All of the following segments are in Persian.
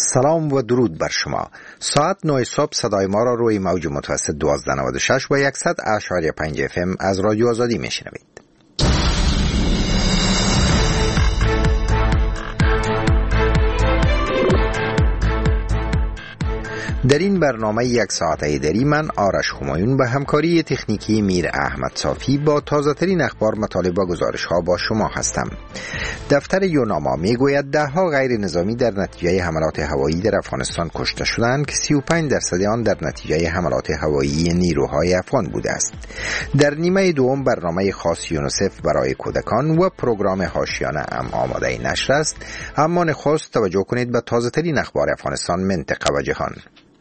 سلام و درود بر شما. ساعت 9 صبح صدای ما را روی موج متوسط 1296 و 100.5 FM از رادیو آزادی میشنوید. در این برنامه یک ساعته دری من آرش همایون به همکاری تکنیکی میر احمد صافی با تازه ترین اخبار، مطالب و گزارش ها با شما هستم. دفتر یوناما می گوید 10 غیر نظامی در نتیجه حملات هوایی در افغانستان کشته شدند که 35% آن در نتیجه حملات هوایی نیروهای افغان بوده است. در نیمه دوم برنامه خاص یونیسف برای کودکان و پروگرام حاشیانه آماده نشر است، اما نخست توجه کنید به تازه ترین اخبار افغانستان، منطقه و جهان.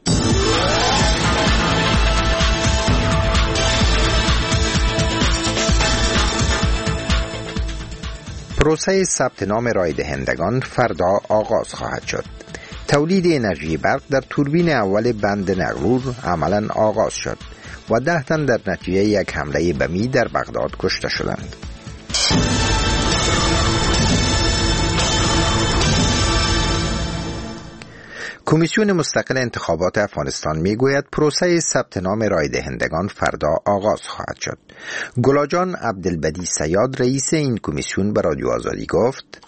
پروسه ثبت نام رای دهندگان فردا آغاز خواهد شد. تولید انرژی برق در توربین اول بند نغرور عملاً آغاز شد و 10 تن در نتیجه یک حمله بمی در بغداد کشته شدند. کمیسیون مستقل انتخابات افغانستان میگوید پروسه ثبت نام رای دهندگان فردا آغاز خواهد شد. گلاجان عبدالبدی سیاد رئیس این کمیسیون به رادیو آزادی گفت: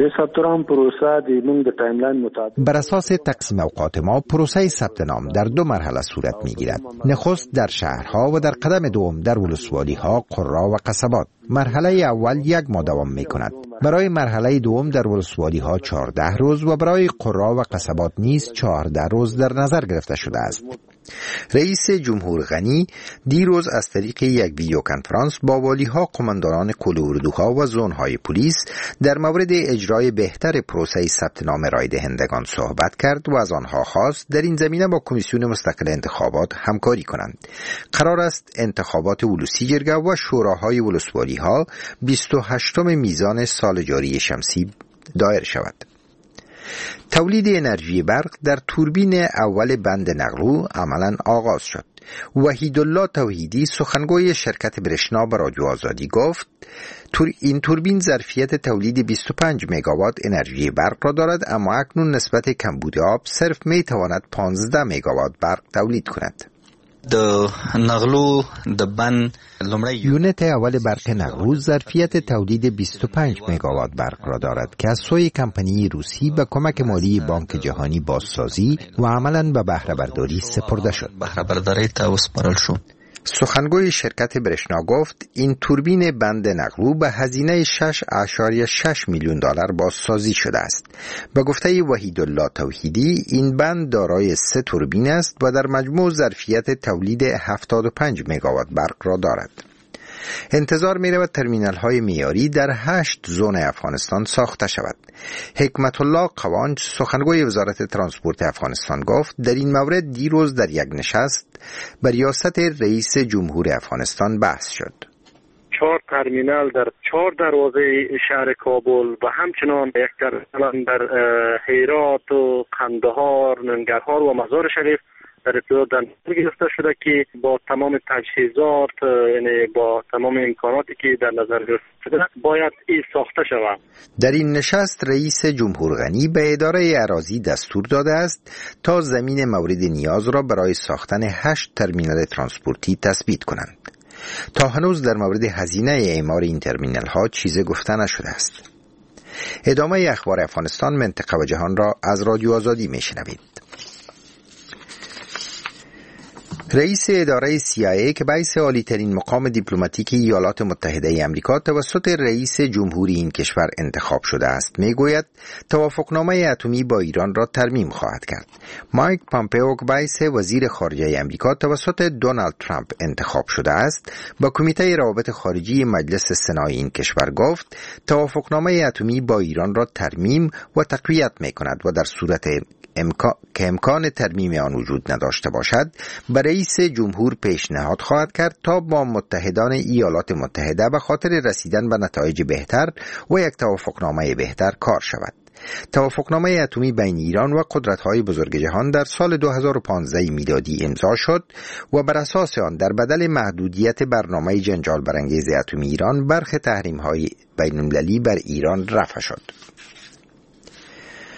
بر اساس تقسیم اوقات ما پروسه ثبت نام در 2 مرحله صورت میگیرد. نخست در شهرها و در قدم دوم در ولسوالی ها، قرا و قصبات. مرحله اول 1 ماه دوام میکند. برای مرحله دوم در ولسوالی ها 14 روز و برای قرا و قصبات نیز 14 روز در نظر گرفته شده است. رئیس جمهور غنی دیروز از طریق یک ویدیو کنفرانس با والی‌ها، قماندانان کل اردوها و زون‌های پلیس در مورد اجرای بهتر پروسه ثبت نام رای دهندگان صحبت کرد و از آنها خواست در این زمینه با کمیسیون مستقل انتخابات همکاری کنند. قرار است انتخابات ولوسی جرگه و شوراهای ولسوالی‌ها 28 میزان سال جاری شمسی دایر شود. تولید انرژی برق در توربین اول بند نغرو عملاً آغاز شد. وحیدالله توحیدی سخنگوی شرکت برشنا به رادیو آزادی گفت این توربین ظرفیت تولید 25 مگاوات انرژی برق را دارد، اما اکنون نسبت کمبود آب صرف می تواند 15 مگاوات برق تولید کند. یونت اول برق نغرو ظرفیت تولید 25 مگاوات برق را دارد که از سوی کمپانی روسی به کمک مالی بانک جهانی بازسازی و عملاً به بهره برداری سپرده شد. سخنگوی شرکت برشنا گفت این توربین بند نغرو به هزینه 6.6 میلیون دلار بازسازی شده است. به گفته وحیدالله توحیدی این بند دارای 3 توربین است و در مجموع ظرفیت تولید 75 مگاوات برق را دارد. انتظار می رود ترمینال های معیاری در 8 زون افغانستان ساخته شود. حکمت الله قوانج سخنگوی وزارت ترانسپورت افغانستان گفت در این مورد دیروز در یک نشست بر ریاست رئیس جمهور افغانستان بحث شد. 4 ترمینال در 4 دروازه شهر کابل و همچنان یک ترمینال در هرات و قندهار، ننگرهار و مزار شریف در ابتدا در نظر گرفته شده که با تمام تجهیزات، یعنی با تمام امکاناتی که در نظر گرفته شده باید این ساخته شود. در این نشست رئیس جمهور غنی به اداره اراضی دستور داده است تا زمین مورد نیاز را برای ساختن 8 ترمینال ترانسپورتی تثبیت کنند. تا هنوز در مورد هزینه اعمار این ترمینال ها چیزی گفته نشده است. ادامه اخبار افغانستان، منطقه و جهان را از رادیو آزادی میشنوید. رئیس اداره CIA که باعث عالی ترین مقام دیپلماتیکی ایالات متحده آمریکا توسط رئیس جمهوری این کشور انتخاب شده است میگوید توافقنامه اتمی با ایران را ترمیم خواهد کرد. مایک پامپئو که باعث وزیر خارجه آمریکا توسط دونالد ترامپ انتخاب شده است با کمیته روابط خارجی مجلس سنای این کشور گفت توافقنامه اتمی با ایران را ترمیم و تقویت میکند و در صورت که امکان ترمیم آن وجود نداشته باشد به رئیس جمهور پیشنهاد خواهد کرد تا با متحدان ایالات متحده به خاطر رسیدن به نتایج بهتر و یک توافقنامه بهتر کار شود. توافقنامه اتمی بین ایران و قدرت‌های بزرگ جهان در سال 2015 میلادی امضا شد و بر اساس آن در بدل محدودیت برنامه جنجال برانگیز اتمی ایران برخی تحریم‌های بین‌المللی بر ایران رفع شد.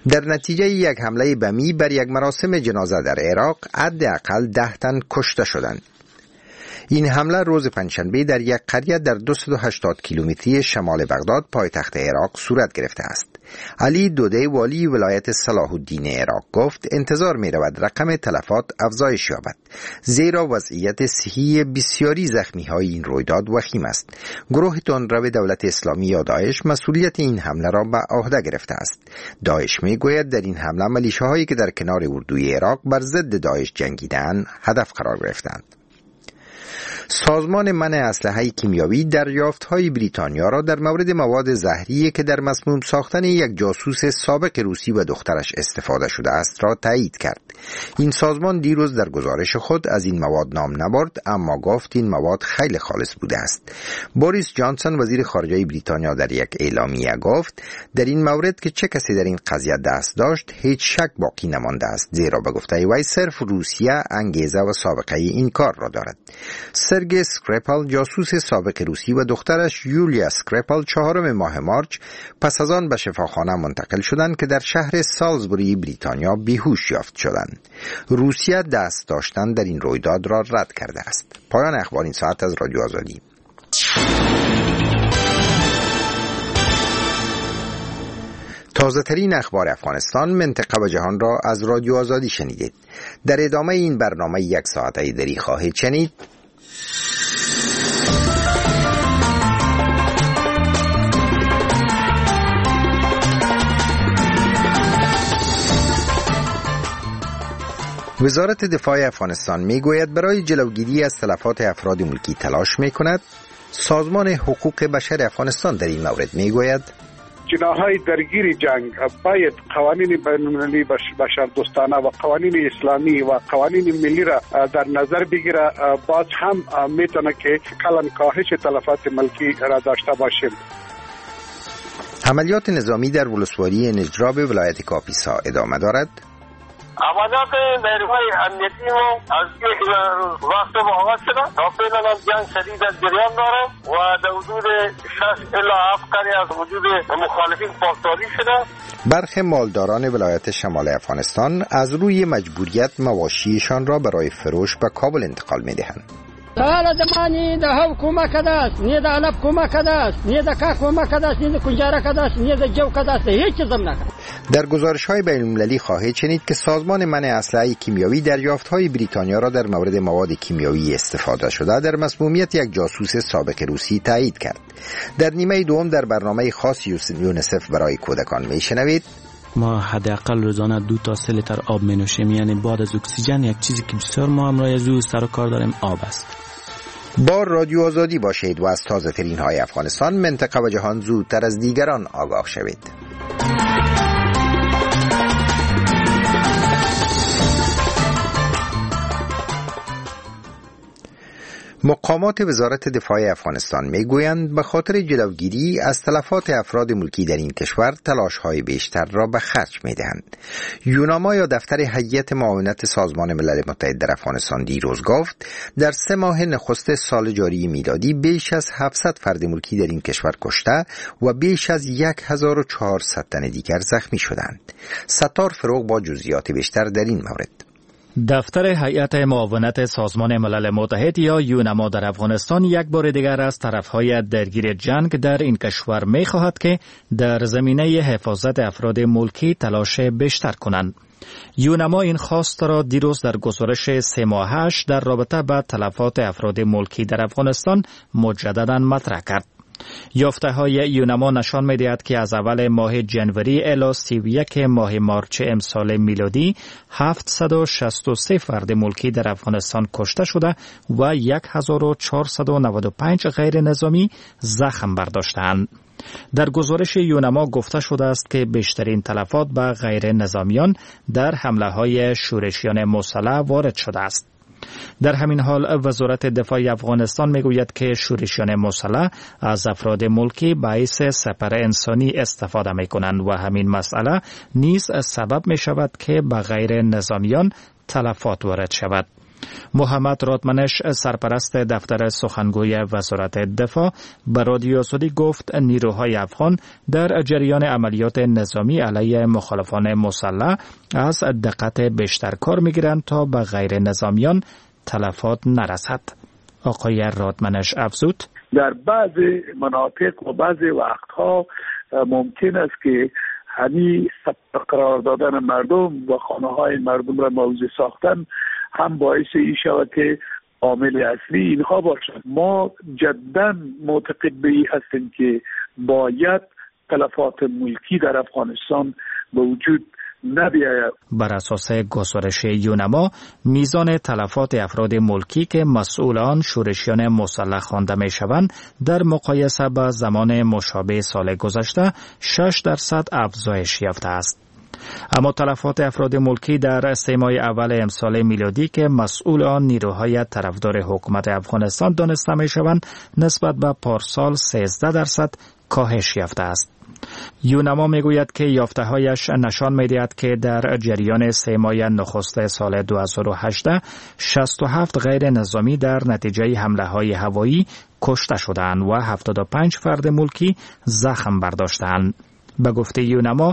در نتیجه یک حمله بمی بر یک مراسم جنازه در عراق حداقل 10 تن کشته شدند. این حمله روز پنجشنبه در یک قریه در 280 کیلومتری شمال بغداد پایتخت عراق صورت گرفته است. علی دوده والی ولایت صلاح الدین عراق گفت انتظار می رود رقم تلفات افزایش یابد، زیرا وضعیت صحی بسیاری زخمی های این رویداد وخیم است. گروه تندرو دولت اسلامی یا داعش مسئولیت این حمله را به عهده گرفته است. داعش می گوید در این حمله میلیشه‌هایی که در کنار اردوی عراق بر ضد داعش جنگیدند هدف قرار گرفتند. سازمان منع اسلحه کیمیایی دریافت‌های بریتانیا را در مورد مواد زهری که در مسموم ساختن یک جاسوس سابق روسی و دخترش استفاده شده است را تایید کرد. این سازمان دیروز در گزارش خود از این مواد نام نبرد، اما گفت این مواد خیلی خالص بوده است. بوریس جانسون وزیر خارجه بریتانیا در یک اعلامیه گفت در این مورد که چه کسی در این قضیه دست داشت هیچ شک باقی نمانده است، زیرا به گفته وی صرف روسیه انگیزه و سابقه این کار را دارد. سرگئی اسکریپال جاسوس سابق روسی و دخترش یولیا اسکریپال 4 ماه مارچ پس از آن به شفاخانه منتقل شدند که در شهر سالزبوری بریتانیا بیهوش یافت شدند. روسیه دست داشتن در این رویداد را رد کرده است. پایان اخبار این ساعت از رادیو آزادی. تازه ترین اخبار افغانستان، منطقه و جهان را از رادیو آزادی شنیدید. در ادامه این برنامه 1 ساعته دری خواهید شنید. وزارت دفاع افغانستان میگوید برای جلوگیری از تلفات افراد ملکی تلاش میکند. سازمان حقوق بشر افغانستان در این مورد میگوید جناح‌های درگیر جنگ باید قوانین بین‌المللی بشردوستانه و قوانین اسلامی و قوانین ملی را در نظر بگیره. باز هم میتونه که کلان کاهش تلفات ملکی را داشته باشیم. عملیات نظامی در ولسوالی نجراب ولایت کاپیسا ادامه دارد. عملیات نیروهای امنیتی ما از یک وقت با آغاز شده تا فعلا جنگ شدید از جریان داره و در حدود 6 الی 7 قریه از وجود مخالفین پاسداری شده. برخی مالداران ولایت شمال افغانستان از روی مجبوریت مواشیشان را برای فروش به کابل انتقال می‌دهند. حالا زمانی ده حکومت کداست، نه ده علب حکومت کداست، نه ده کا حکومت کداست، نه ده کنجاره کداست، نه ده جو کداست، هیچ چیزم نکنه. در گزارش‌های بین‌المللی خواهید شنید که سازمان منع اسلحه کیمیایی دریافت‌های بریتانیا را در مورد مواد کیمیایی استفاده شده در مسمومیت یک جاسوس سابق روسی تایید کرد. در نیمه دوم در برنامه خاص یونیسف برای کودکان میشنوید. ما حداقل روزانه 2 تا 3 لیتر آب می‌نوشیم، یعنی بعد از اکسیژن یک چیزی که بسیار مهم را از او سر و کار داریم آب است. با رادیو آزادی باشید و از تازه ترین های افغانستان، منطقه و جهان زودتر از دیگران آگاه شوید. مقامات وزارت دفاع افغانستان میگویند به خاطر جلوگیری از تلفات افراد ملکی در این کشور تلاش‌های بیشتر را به خرج می‌دهند. یوناما یا دفتر هیئت معاونت سازمان ملل متحد در افغانستان دیروز گفت در 3 ماه نخست سال جاری میلادی بیش از 700 فرد ملکی در این کشور کشته و بیش از 1400 تن دیگر زخمی شدند. ستار فروغ با جزئیات بیشتر در این مورد. دفتر هیئت معاونت سازمان ملل متحد یا یونما در افغانستان یک بار دیگر از طرفهای درگیر جنگ در این کشور می خواهد که در زمینه حفاظت افراد ملکی تلاش بیشتر کنند. یونما این خواست را دیروز در گزارش 3 ماهش در رابطه با تلفات افراد ملکی در افغانستان مجددا مطرح کرد. یافته های یونما نشان می دهد که از اول ماه جنوری الی 31 ماه مارچ امسال میلادی 763 فرد ملکی در افغانستان کشته شده و 1495 غیر نظامی زخم برداشتند. در گزارش یونما گفته شده است که بیشترین تلفات به غیر نظامیان در حمله های شورشیان مسلح وارد شده است. در همین حال وزارت دفاع افغانستان میگوید که شورشیان مسلح از افراد ملکی باعث سپر انسانی استفاده میکنند و همین مسئله نیز سبب می شود که به غیر نظامیان تلفات وارد شود. محمد رادمنش سرپرست دفتر سخنگوی وزارت دفاع به رادیو آزادی گفت نیروهای افغان در جریان عملیات نظامی علیه مخالفان مسلح از دقت بیشتر کار می‌گیرند تا به غیر نظامیان تلفات نرسد. آقای رادمنش افزود در بعضی مناطق و بعضی وقتها ممکن است که همین قرار دادن مردم و خانه های مردم را موضع ساختن هم باعث این شود که عامل اصلی اینها باشد. ما جدا معتقد به این هستیم که باید تلفات ملکی در افغانستان به وجود نبیاید. بر اساس گزارش یونما میزان تلفات افراد ملکی که مسئولان شورشیان مسلح خوانده میشوند در مقایسه با زمان مشابه سال گذشته 6% افزایش یافته است. اما تلفات افراد ملکی در 3 ماه اول امسال میلادی که مسئول آن نیروهای طرفدار حکومت افغانستان دانسته میشوند نسبت به پارسال 13% کاهش یافته است. یونما میگوید که یافته‌هایش نشان می‌دهد که در جریان 3 ماه نخست سال 2018 67 غیر نظامی در نتیجه حمله‌های هوایی کشته شدند و 75 فرد ملکی زخم برداشتند. به گفته یونما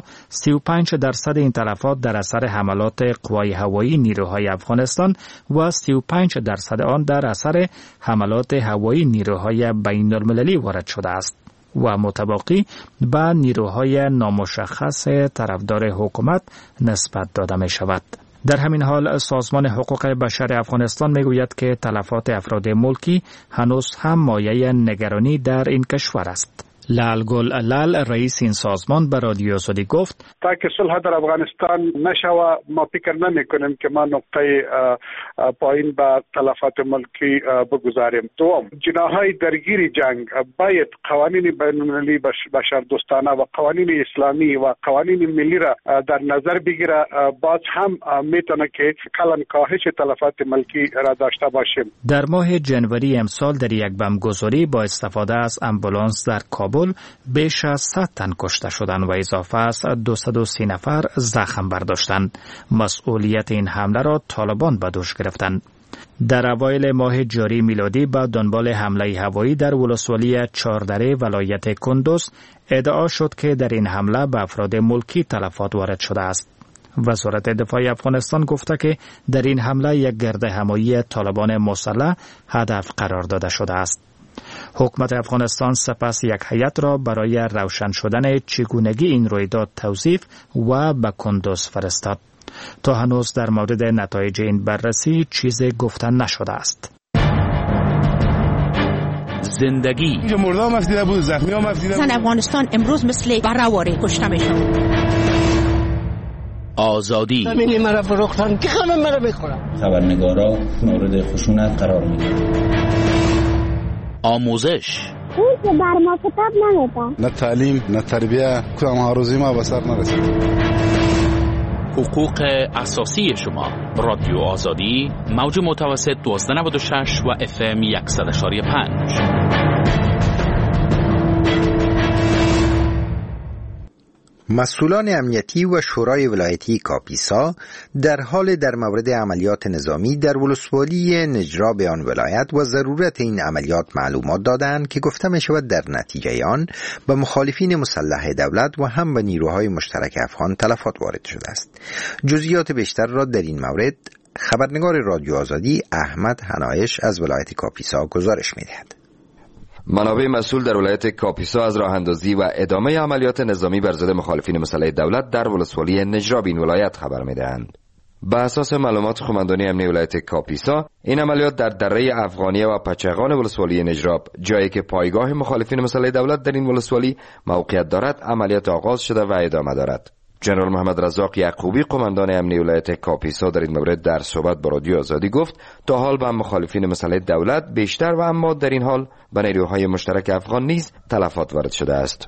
35% این تلفات در اثر حملات قوای هوایی نیروهای افغانستان و 35% آن در اثر حملات هوایی نیروهای بین‌المللی وارد شده است و متباقی به نیروهای نامشخص طرفدار حکومت نسبت داده می شود. در همین حال سازمان حقوق بشر افغانستان می گوید که تلفات افراد ملکی هنوز هم مایه نگرانی در این کشور است. لالگل لال رئیس این سازمان به رادیو آزادی گفت تا که صلح در افغانستان نشوه ما فکر نمی کنیم که ما نقطه پایین به تلفات ملکی بگذاریم. دوم، جناحهای درگیر جنگ باید قوانین بین‌المللی بشردوستانه و قوانین اسلامی و قوانین ملی را در نظر بگیره. باز هم میتونه که کلان کاهش تلفات ملکی را داشته باشیم. در ماه جنوری امسال در یک بمبگذاری با استفاده از امبولانس در کابل بیش از 100 تن کشته شدند و اضافه از 230 نفر زخم برداشتند. مسئولیت این حمله را طالبان به دوش گرفتند. در اوایل ماه جاری میلادی با دنبال حمله هوایی در ولسوالی چهاردره ولایت کندوز ادعا شد که در این حمله به افراد ملکی تلفات وارد شده است. وزارت دفاع افغانستان گفته که در این حمله یک گردهمایی طالبان مسلح هدف قرار داده شده است. حکومت افغانستان سپس یک هیئت را برای روشن شدن چگونگی این رویداد توصیف و به کندوز فرستاد. تا هنوز در مورد نتایج این بررسی چیزی گفته نشده است. زندگی مردم مفیده بود، زخمی ها مفیده بود. زن افغانستان امروز مثل برهواره کشته میشن. آزادی زمین مرا فروختن که خانم مرا بخورم. خبرنگارا مورد خشونت قرار میگیرن. آموزش اون که بر ما کتاب نمیده. نه تعلیم نه تربیه کدام هاروزی ما بسر نرسید. حقوق اساسی شما. رادیو آزادی موج متوسط 1296 و FM 100.5. مسئولان امنیتی و شورای ولایتی کاپیسا در حال در مورد عملیات نظامی در ولسوالی نجراب آن ولایت و ضرورت این عملیات معلومات دادند که گفته می شود در نتیجه آن به مخالفین مسلح دولت و هم به نیروهای مشترک افغان تلفات وارد شده است. جزئیات بیشتر را در این مورد خبرنگار رادیو آزادی احمد حنایش از ولایت کاپیسا گزارش می دهد. منابع مسئول در ولایت کاپیسا از راه اندازی و ادامه عملیات نظامی بر ضد مخالفین مسلح دولت در ولسوالی نجراب این ولایت خبر می‌دهند. به اساس معلومات قماندانی امنیتی ولایت کاپیسا، این عملیات در دره افغانیه و پچقان ولسوالی نجراب، جایی که پایگاه مخالفین مسلح دولت در این ولسوالی موقعیت دارد، عملیات آغاز شده و ادامه دارد. جنرال محمد رزاق یعقوبی قماندان امنیتی ولایت کاپیسا در این مورد در صحبت با رادیو آزادی گفت تا حال به مخالفین مسلح دولت بیشتر و اما در این حال به نیروهای مشترک افغان نیز تلفات وارد شده است.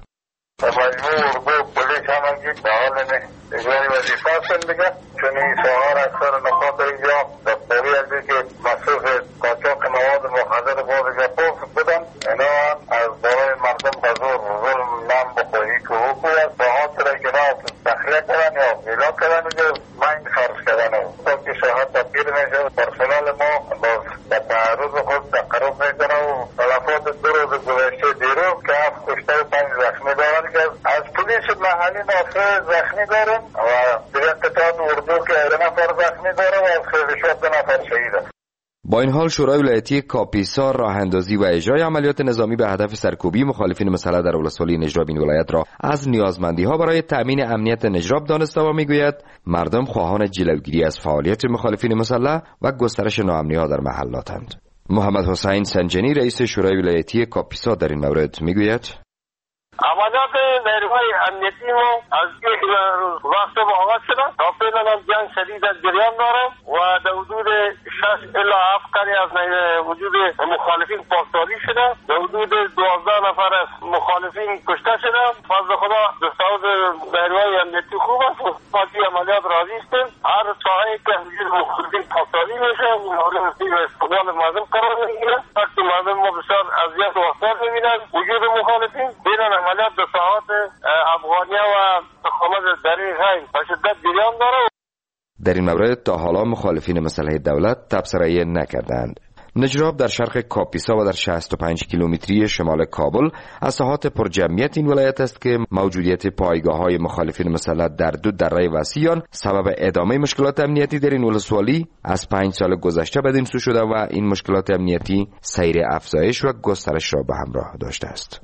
اجرای وظیفه هستن دیگه، چون این سوار اکثر نقاط اینجا دستوری از که مصروف قاچاق مواد مخدر بازی پوست بودن، اینا از برای مردم به زور ظلم نام بخوری که حقوقی است با حاصل که را تخلیه کردن یا ایلا کردن اینجا مند خرج کردن تا که شهاد تبدیل میشه بر پرسنل ما با تعرض خود تقرب میکنه و تلفات 2 روز گذشته دیروز که 7 کشته و 5 زخمی دارن که از پلیس محلی ما 3 زخمی دارن و دیگر قطعات اردو که 2 نفر زخمی داره و از خیلیشات 2 نفر شهیده. با این حال شورای ولایتی کاپیسا راه اندازی و اجرای عملیات نظامی به هدف سرکوبی مخالفین مسلح در ولسوالی نجراب این ولایت را از نیازمندی‌ها برای تأمین امنیت نجراب دانسته و میگوید مردم خواهان جلوگیری از فعالیت مخالفین مسلح و گسترش ناامنی‌ها در محلاتند. محمد حسین سنجنی رئیس شورای ولایتی کاپیسا در این مورد میگوید عملیات نیروهای امنیتی ما از یک وقت با آغاز شده تا فعلا هم جنگ شدید از جریان داره و در حدود 6 الی 7 کاری از وجود مخالفین پاسداری شده، در حدود 12 نفر از مخالفین کشته شده. فضل خدا دستاورد نیروهای امنیتی خوب است و پاکی عملیات راضی هستیم. هر ساحه‌ای که مخالفین پاسداری میشه مورد استقبال مردم قرار میگیره. وقتی مردم ما بسیار اذیت و آثار میبینن وجود مخالفین بینن عملیات به ساحات افغانیه و تخامد دریغ های و شدت جریان داره. در این مورد تا حالا مخالفین مسلح دولت تبصره نکردند. نجراب در شرق کاپیسا و در 65 کیلومتری شمال کابل از ساحات پرجمعیت این ولایت است که موجودیت پایگاه‌های مخالفین مسلح در 2 دره وسیع سبب ادامه مشکلات امنیتی در این ولسوالی از 5 سال گذشته بدین سو شده و این مشکلات امنیتی سیر افزایش و گسترش را به همراه داشته است.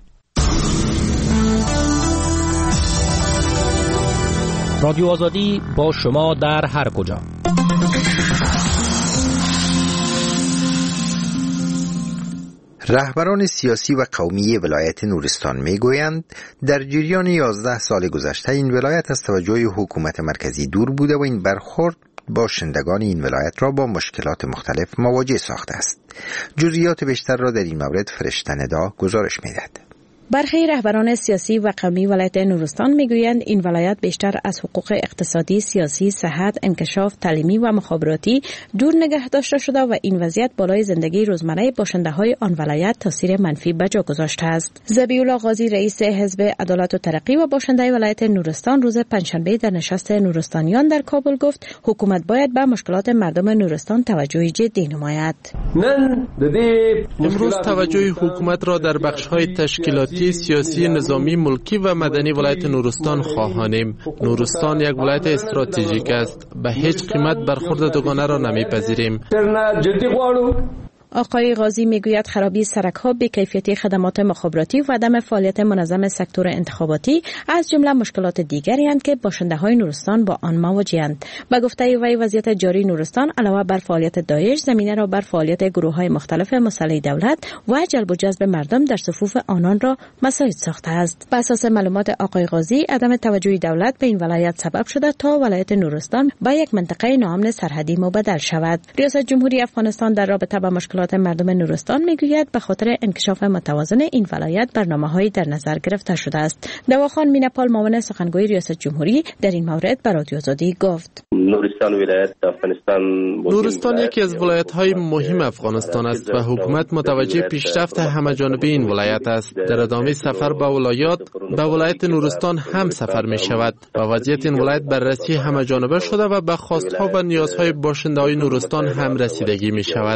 رادیو آزادی با شما در هر کجا. رهبران سیاسی و قومی ولایت نورستان میگویند در جریان 11 سال گذشته این ولایت از توجه حکومت مرکزی دور بوده و این برخورد باشندگان این ولایت را با مشکلات مختلف مواجه ساخته است. جزئیات بیشتر را در این مورد فرشته ندا گزارش می‌دهد. برخی رهبران سیاسی و قومی ولایت نورستان میگویند این ولایت بیشتر از حقوق اقتصادی، سیاسی، صحت، انکشاف، تعلیمی و مخابراتی دور نگه داشته شده و این وضعیت بالای زندگی روزمره باشنده‌های آن ولایت تاثیر منفی به جا گذاشته است. ذبیح‌الله قاضی رئیس حزب عدالت و ترقی و باشنده ولایت نورستان روز پنجشنبه در نشست نورستانیان در کابل گفت حکومت باید به مشکلات مردم نورستان توجه جدی نماید. امروز توجه حکومت را در بخش‌های تشکیلاتی، سیاسی، نظامی، ملکی و مدنی ولایت نورستان خواهانیم. نورستان یک ولایت استراتژیک است. به هیچ قیمت برخورد دوگانه را نمیپذیریم. آقای قاضی میگوید خرابی سرک‌ها، بی‌کیفیتی خدمات مخابراتی و عدم فعالیت منظم سکتور انتخاباتی از جمله مشکلات دیگری اند که باشنده‌های نورستان با آن مواجه‌اند. به گفته وی وضعیت جاری نورستان علاوه بر فعالیت داعش زمینه را بر فعالیت گروه‌های مختلف مسلح دولت و جلب و جذب مردم در صفوف آنان را مساعد ساخته است. بر اساس معلومات آقای قاضی عدم توجه دولت به این ولایت سبب شده تا ولایت نورستان به یک منطقه ناامن سرحدی مبدل شود. ریاست جمهوری افغانستان در رابطه با مشکلات مردم نورستان میگوید به خاطر انکشاف متوازن این ولایت برنامه‌هایی در نظر گرفته شده است. دواخان مینپال معاون سخنگوی ریاست جمهوری در این مورد به رادیو آزادی گفت نورستان یکی از ولایت‌های مهم افغانستان است و حکومت متوجه پیشرفت همه‌جانبه این ولایت است. در ادامه سفر به ولایت نورستان هم سفر می‌شود و وضعیت این ولایت بررسی همه‌جانبه شده و به خواست‌ها و نیازهای باشنده‌های نورستان هم رسیدگی می‌شود.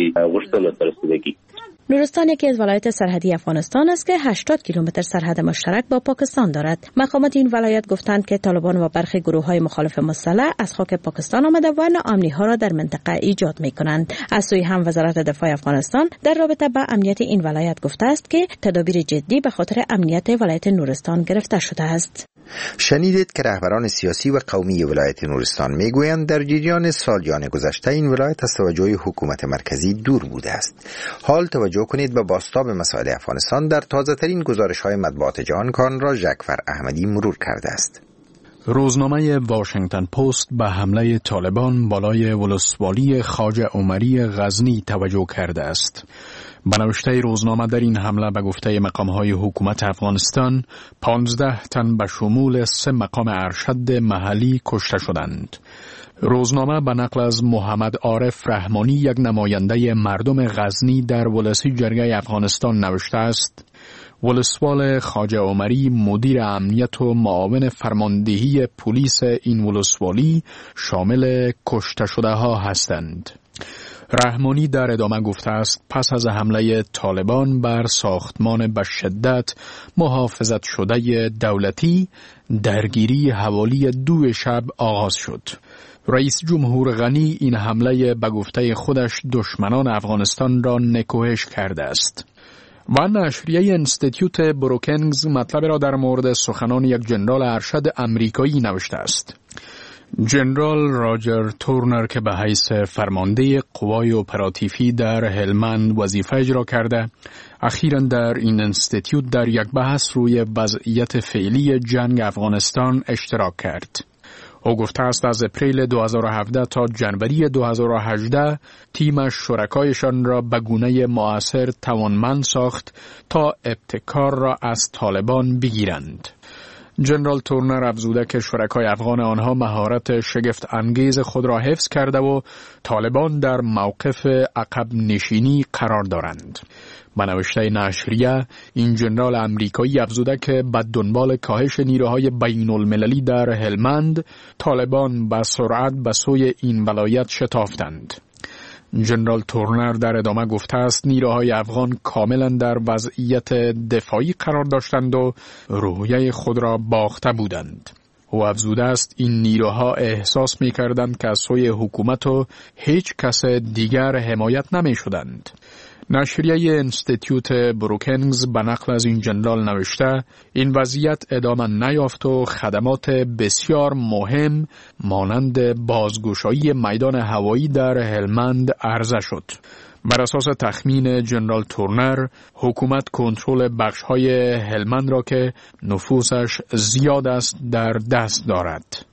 نورستان یکی از ولایات سرحدی افغانستان است که 80 کیلومتر سرحد مشترک با پاکستان دارد. مقامات این ولایت گفتند که طالبان و برخی گروه‌های مخالف مسلح از خاک پاکستان آمده و ناامنی‌ها را در منطقه ایجاد می‌کنند. از سوی هم وزارت دفاع افغانستان در رابطه با امنیت این ولایت گفته است که تدابیر جدی به خاطر امنیت ولایت نورستان گرفته شده است. شنیدید که رهبران سیاسی و قومی ولایت نورستان میگویند در جریان سالیان گذشته این ولایت از توجه حکومت مرکزی دور بوده است. حال توجه کنید به بازتاب مسائل افغانستان در تازه‌ترین گزارش‌های مطبوعات جهان که آن را ژکفر احمدی مرور کرده است. روزنامه واشنگتن پست به حمله طالبان بالای ولسوالی خواجه عمری غزنی توجه کرده است. به نوشته روزنامه در این حمله به گفته مقام‌های حکومت افغانستان 15 تن به شمول 3 مقام ارشد محلی کشته شدند. روزنامه به نقل از محمد عارف رحمانی یک نماینده مردم غزنی در ولسی جرگه افغانستان نوشته است ولسوال خواجه عمری مدیر امنیت و معاون فرماندهی پلیس این ولسوالی شامل کشته شده ها هستند. رحمانی در ادامه گفته است پس از حمله طالبان بر ساختمان به شدت محافظت شده دولتی، درگیری حوالی 2 شب آغاز شد. رئیس جمهور غنی این حمله به گفته خودش دشمنان افغانستان را نکوهش کرده است. و نشریه انستیتیوت بروکینگز مطلب را در مورد سخنان یک جنرال ارشد امریکایی نوشته است. جنرال راجر تورنر که به حیث فرمانده قوای اپراتیوی در هلمند وظیفه اجرا کرده، اخیراً در این انستیتیوت در یک بحث روی وضعیت فعلی جنگ افغانستان اشتراک کرد. او گفته است از اپریل 2017 تا جنوری 2018 تیمش شرکایشان را به گونه مؤثر توانمند ساخت تا ابتکار را از طالبان بگیرند. جنرال تورنر افزوده که شرکای افغان آنها مهارت شگفت انگیز خود را حفظ کرده و طالبان در موقف عقب نشینی قرار دارند. به نوشته نشریه، این جنرال امریکایی افزوده که به دنبال کاهش نیروهای بین المللی در هلمند، طالبان به سرعت به سوی این ولایت شتافتند. جنرال تورنر در ادامه گفته است نیروهای افغان کاملا در وضعیت دفاعی قرار داشتند و روحیه خود را باخته بودند. او افزوده است این نیروها احساس می کردند که از سوی حکومت و هیچ کس دیگر حمایت نمی شدند. نشریه انستیتیوت بروکینگز به نقل از این جنرال نوشته این وضعیت ادامه نیافت و خدمات بسیار مهم مانند بازگشایی میدان هوایی در هلمند عرضه شد. بر اساس تخمین جنرال تورنر، حکومت کنترل بخش‌های هلمند را که نفوسش زیاد است در دست دارد.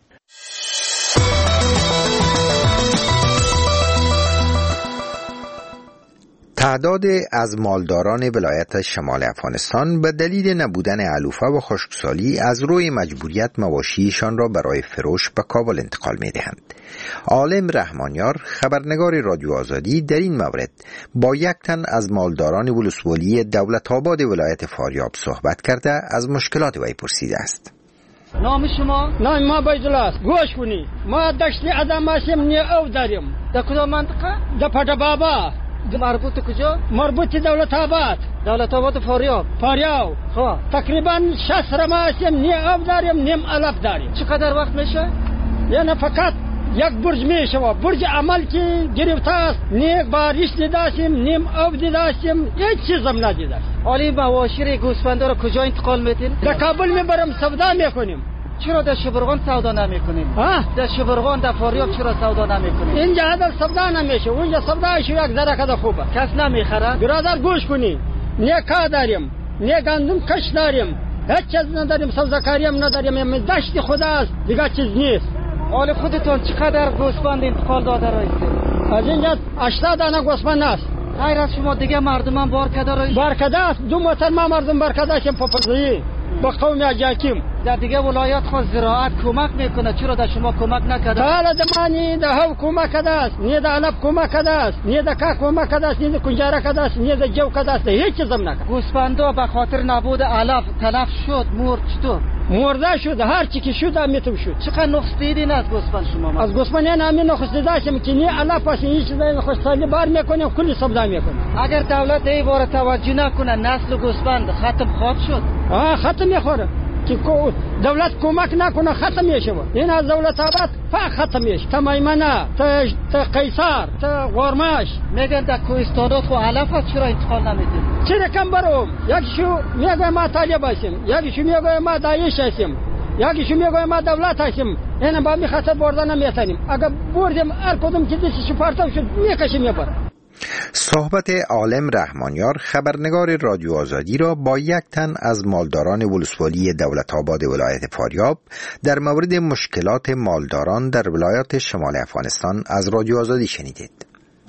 تعداد از مالداران ولایت شمال افغانستان به دلیل نبودن علوفه و خشکسالی از روی مجبوریت مواشیشان را برای فروش به کابل انتقال می دهند. عالم رحمانیار خبرنگار رادیو آزادی در این مورد با یک تن از مالداران ولسوالی دولت‌آباد ولایت فاریاب صحبت کرده از مشکلات وی پرسیده است. نام شما؟ نام ما بیدلاست. گوش کنی. ما دشت ادم هستیم نی او داریم. در کدام منطقه؟ در پټه بابا. مربوط کجا؟ مربوط دولت آباد فاریاب. خب تقریبا 60 رما هستیم، نیم آب داریم نیم علف داریم. چقدر وقت میشه؟ یعنی فقط یک برج میشه و برج عمل که گرفته است، نیم بارش دیداشیم نیم آب دیداشیم، هیچ چیزم ندیداشیم. حالی مواشی گوسفندا رو کجا انتقال میدین؟ در کابل میبرم سودا میکنیم. چرا در شبرغان سودا نمیکنیم؟ در شبرغان در فاریاب چرا سودا نمیکنیم؟ اینجا هدر سودا نمیشه، اونجا سودایش یک ذره خوبه. کس نمیخره؟ برادر گوش کنی، نه کا داریم، نه گندم کش داریم، هیچ چیز نداریم، سبزکاری هم نداریم، دشت خداست، دیگه چیز نیست. حال خودتون چقدر گوسفند انتقال داده رئیسه؟ از اینجا 80 دانه گوسفند است. غیر از شما دیگه مردمان بارکده رئیس؟ بارکده است، 2 موتر ما مردم بارکده شیم پاپزایی با قوم اجاکیم. در دیگه ولایت خود زراعت کمک میکنه، چرا در شما کمک نکرده؟ حالا دمانی ده هاو کمک کده است، نی ده علف کمک کده است، نی ده کا کمک کده است، نی ده کنجاره کده است، نی ده جو کده است، هیچ چیزم نکرد. گوسفندا به خاطر نبود علف تلف شد، مرد چطور؟ مرده شد، هر چی که شد میتون شد. چقدر نقص دیدین از گوسفند شما؟ از گوسفند یعنی همین نقص دیداشم که نی علف است، هیچ چیزی خوشحالی بار میکنیم، کلی سبزا میکنیم. اگر دولت ای بار توجه نکنه نسل گوسفند ختم خواهد شد. ختم میخوره. که دولت کمک نکنه ختم میشه. این از دولت آباد ختم میشه. تا میمنه، تا قیصر، تا غرمش. میگن در کوهستانات خو علف چرا انتقال نمیدین؟ چرا کم برم؟ یکیشو میگه ما طالب هستیم، یکیشو میگه ما داعش هستیم، یکیشو میگه ما دولت هستیم. اینا با میخاطر بردن نمیتونیم. اگر بردیم هر کدوم که دستش پارتو شد میکشیم میبره. صحبت عالم رحمانیار خبرنگار رادیو آزادی را با یک تن از مالداران ولسوالی دولت آباد ولایت فاریاب در مورد مشکلات مالداران در ولایات شمال افغانستان از رادیو آزادی شنیدید.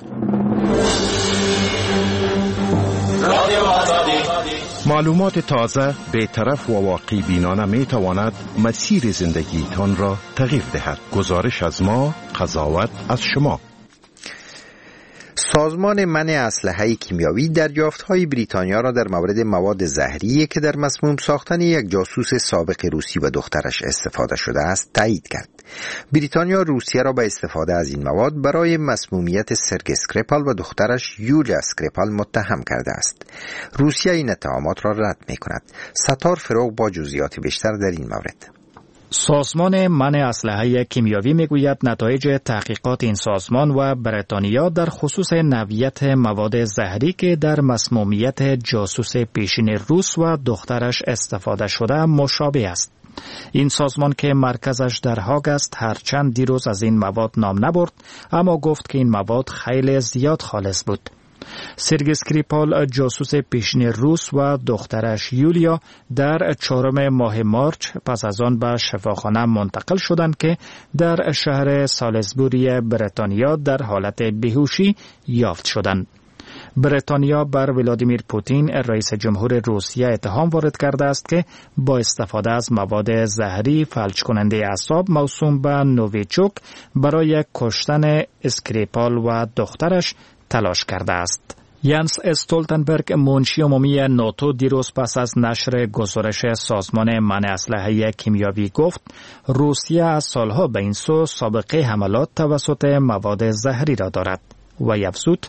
معلومات تازه، بی‌طرف و واقعی بینانه می تواند مسیر زندگی تان را تغییر دهد. گزارش از ما، قضاوت از شما. سازمان منع اسلحه کیمیاوی دریافت‌های بریتانیا را در مورد مواد زهری که در مسموم ساختن یک جاسوس سابق روسی و دخترش استفاده شده است تایید کرد. بریتانیا روسیه را به استفاده از این مواد برای مسمومیت سرگئی اسکریپال و دخترش یولیا اسکریپال متهم کرده است. روسیه این اتهامات را رد می‌کند. ستار فروغ با جزئیات بیشتر در این مورد. سازمان منع اسلحه کیمیاوی میگوید نتایج تحقیقات این سازمان و بریتانیا در خصوص نوعیت مواد زهری که در مسمومیت جاسوس پیشین روس و دخترش استفاده شده مشابه است. این سازمان که مرکزش در هاگ است هرچند دیروز از این مواد نام نبرد، اما گفت که این مواد خیلی زیاد خالص بود. سرگئی اسکریپال جاسوس پیشین روس و دخترش یولیا در 4 ماه مارچ پس از آن به شفاخانه منتقل شدند که در شهر سالیزبوری بریتانیا در حالت بیهوشی یافت شدند. بریتانیا بر ولادیمیر پوتین رئیس جمهور روسیه اتهام وارد کرده است که با استفاده از مواد زهری فلج کننده اعصاب موسوم به نوویچوک برای کشتن اسکریپال و دخترش تلاش کرده است. ینس استولتنبرگ منشی عمومی ناتو دیروز پس از نشر گزارش سازمان منع اسلحه کیمیاوی گفت روسیه از سالها به این سو سابقه حملات توسط مواد زهری را دارد و افزود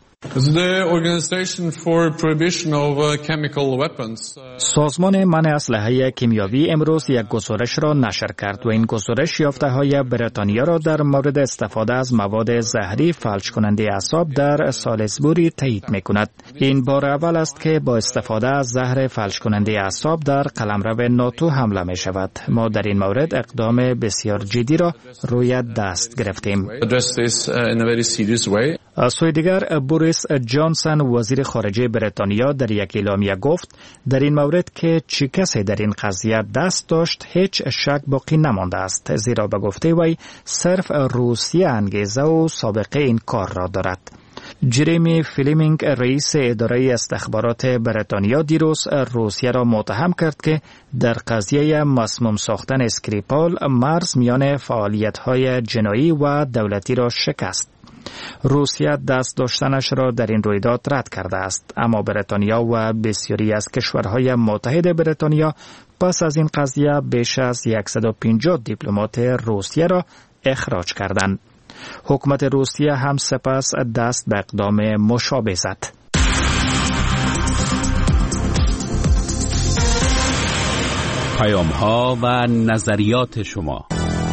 سازمان منع اسلحه کیمیاوی امروز یک گزارش را نشر کرد و این گزارش یافته‌های بریتانیا را در مورد استفاده از مواد زهری فلج کننده اعصاب در سالیزبوری تایید می‌کند. این بار اول است که با استفاده از زهر فلج کننده اعصاب در قلمرو ناتو حمله می‌شود. ما در این مورد اقدام بسیار جدی را روی دست گرفتیم. از سوی دیگر بوریس جانسن وزیر خارجه بریتانیا در یک اعلامیه گفت در این مورد که چه کسی در این قضیه دست داشت هیچ شک باقی نمانده است، زیرا به گفته وی صرف روسیه انگیزه و سابقه این کار را دارد. جریمی فلیمینگ رئیس اداره استخبارات بریتانیا دیروز روسیه را متهم کرد که در قضیه مسموم ساختن اسکریپال مرز میان فعالیت‌های جنایی و دولتی را شکست. روسیه دست داشتنش را در این رویداد رد کرده است، اما بریتانیا و بسیاری از کشورهای متحد بریتانیا پس از این قضیه بیش از 150 دیپلمات روسیه را اخراج کردند. حکومت روسیه هم سپس دست به اقدام مشابه زد. پیام‌ها و نظریات شما.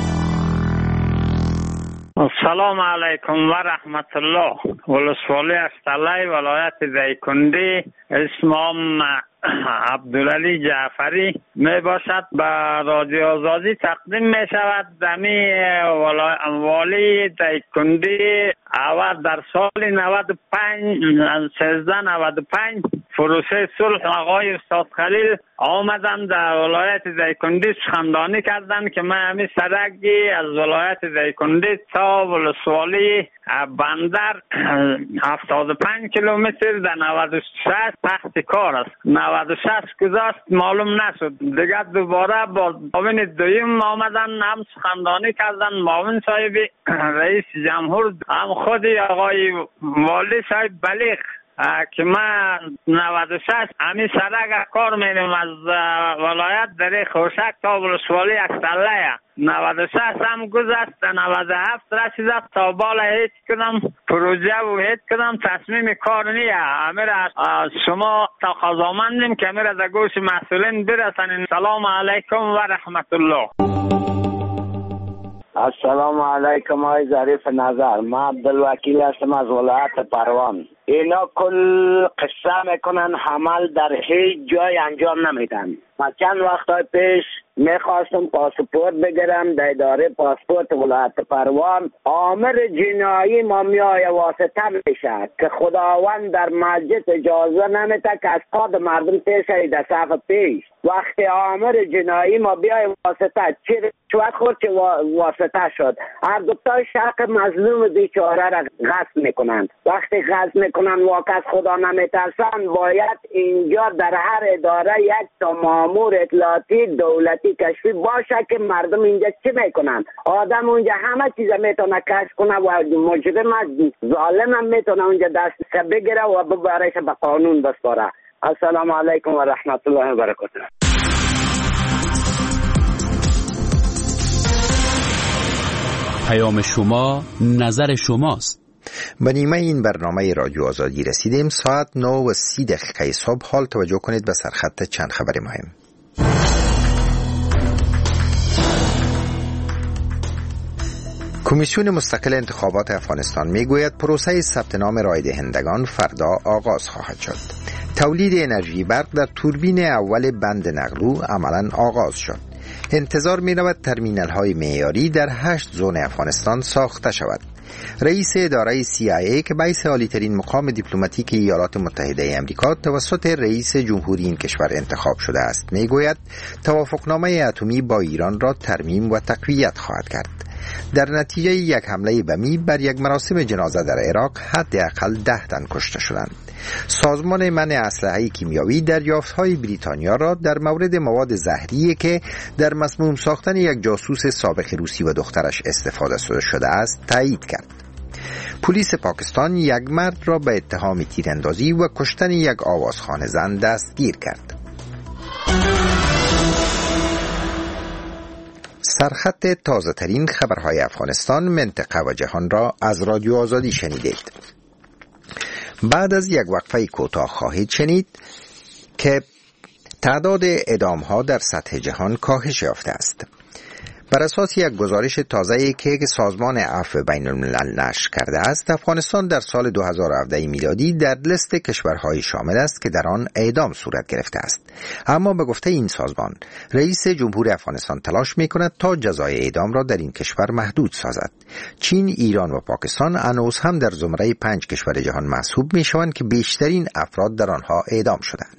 السلام علیکم و رحمت الله. ولسوالی اشتالی ولایت دیکندی، اسمم عبدالعلی جعفری می باشد. به رادیو آزادی تقدیم می شود. دمی والی دیکندی اول در سال 1395 پروسه صلح آقای استاد خلیل آمدن در ولایت دیکندی سخنرانی کردند که من همین سرکی از ولایت دیکندی تا ولسوالی بندر 75 کیلومتر در 96 تحت کار است. 96 گذشت معلوم نشد. دیگر دوباره با معاون دویم آمدن هم سخنرانی کردن. معاون صاحب رئیس جمهور هم خودی آقای والی صاحب بلیغ که من 96 همین سرک کار میرم از ولایت در خوشک تا ولسوالی اکتالیه. 96 هم گذشت، 97 رسیده تا بالا هیچ کدام پروژه و هیچ کدام تصمیم کار نیه. امیر از شما تقاضامندیم که امیر از گوش مسئولین برسانین. سلام علیکم و رحمت الله. السلام علیکم آقای ظریف نظر. من عبدالوکیل هستم از ولایت پروان. اینا کل قصه میکنن، عمل در هیچ جای انجام نمیدن. من چند وقتای پیش میخواستم پاسپورت بگیرم در اداره پاسپورت ولایت پروان. آمر جنایی ما میای واسطه میشه که خداوند در مسجد اجازه نمیده که از قاد مردم پیش در صف پیش. وقتی آمر جنایی ما بیای واسطه چوت خود که واسطه شد، هر دوتای شق مظلوم بیچاره را غصب میکنند. وقتی غصب میکنن واقع از خدا نمیترسن، باید اینجا در هر اداره یک تا مامور اطلاعاتی دولتی کشفی باشه که مردم اینجا چی میکنن. آدم اونجا همه چیز میتونه کشف کنه و مجرم ظالم هم میتونه اونجا دست بگیره و ببرش به قانون بسپاره. السلام علیکم و رحمت الله و برکاته. پیام شما نظر شماست. به نیمه این برنامه رادیو آزادی رسیدیم. ساعت 9:30 صبح. حال توجه کنید به سرخط چند خبر مهم. کمیسیون مستقل انتخابات افغانستان میگوید پروسه ثبت نام رای دهندگان فردا آغاز خواهد شد. تولید انرژی برق در توربین اول بند نقلو عملاً آغاز شد. انتظار می رود ترمینال های معیاری در 8 زون افغانستان ساخته شود. رئیس اداره CIA که باعث عالی ترین مقام دیپلماتیک ایالات متحده امریکا توسط رئیس جمهوری این کشور انتخاب شده است میگوید توافقنامه اتمی با ایران را ترمیم و تقویت خواهد کرد. در نتیجه یک حمله بمی بر یک مراسم جنازه در عراق حداقل 10 تن کشته شدند. سازمان منع اسلحه کیمیایی دریافت‌های بریتانیا را در مورد مواد زهری که در مسموم ساختن یک جاسوس سابق روسی و دخترش استفاده شده است تایید کرد. پلیس پاکستان یک مرد را به اتهام تیراندازی و کشتن یک آوازخوان زن دستگیر کرد. سرخط تازه ترین خبرهای افغانستان، منطقه و جهان را از رادیو آزادی شنیدید. بعد از یک وقفه کوتاه خواهید شنید که تعداد اعدام‌ها در سطح جهان کاهش یافته است. بر اساس یک گزارش تازه‌ای که سازمان عفو بین‌الملل نشر کرده است، افغانستان در سال 2017 میلادی در لیست کشورهای شامل است که در آن اعدام صورت گرفته است. اما به گفته این سازمان، رئیس جمهور افغانستان تلاش می‌کند تا جزای اعدام را در این کشور محدود سازد. چین، ایران و پاکستان هنوز هم در زمره 5 کشور جهان محسوب می‌شوند که بیشترین افراد در آنها اعدام شدند.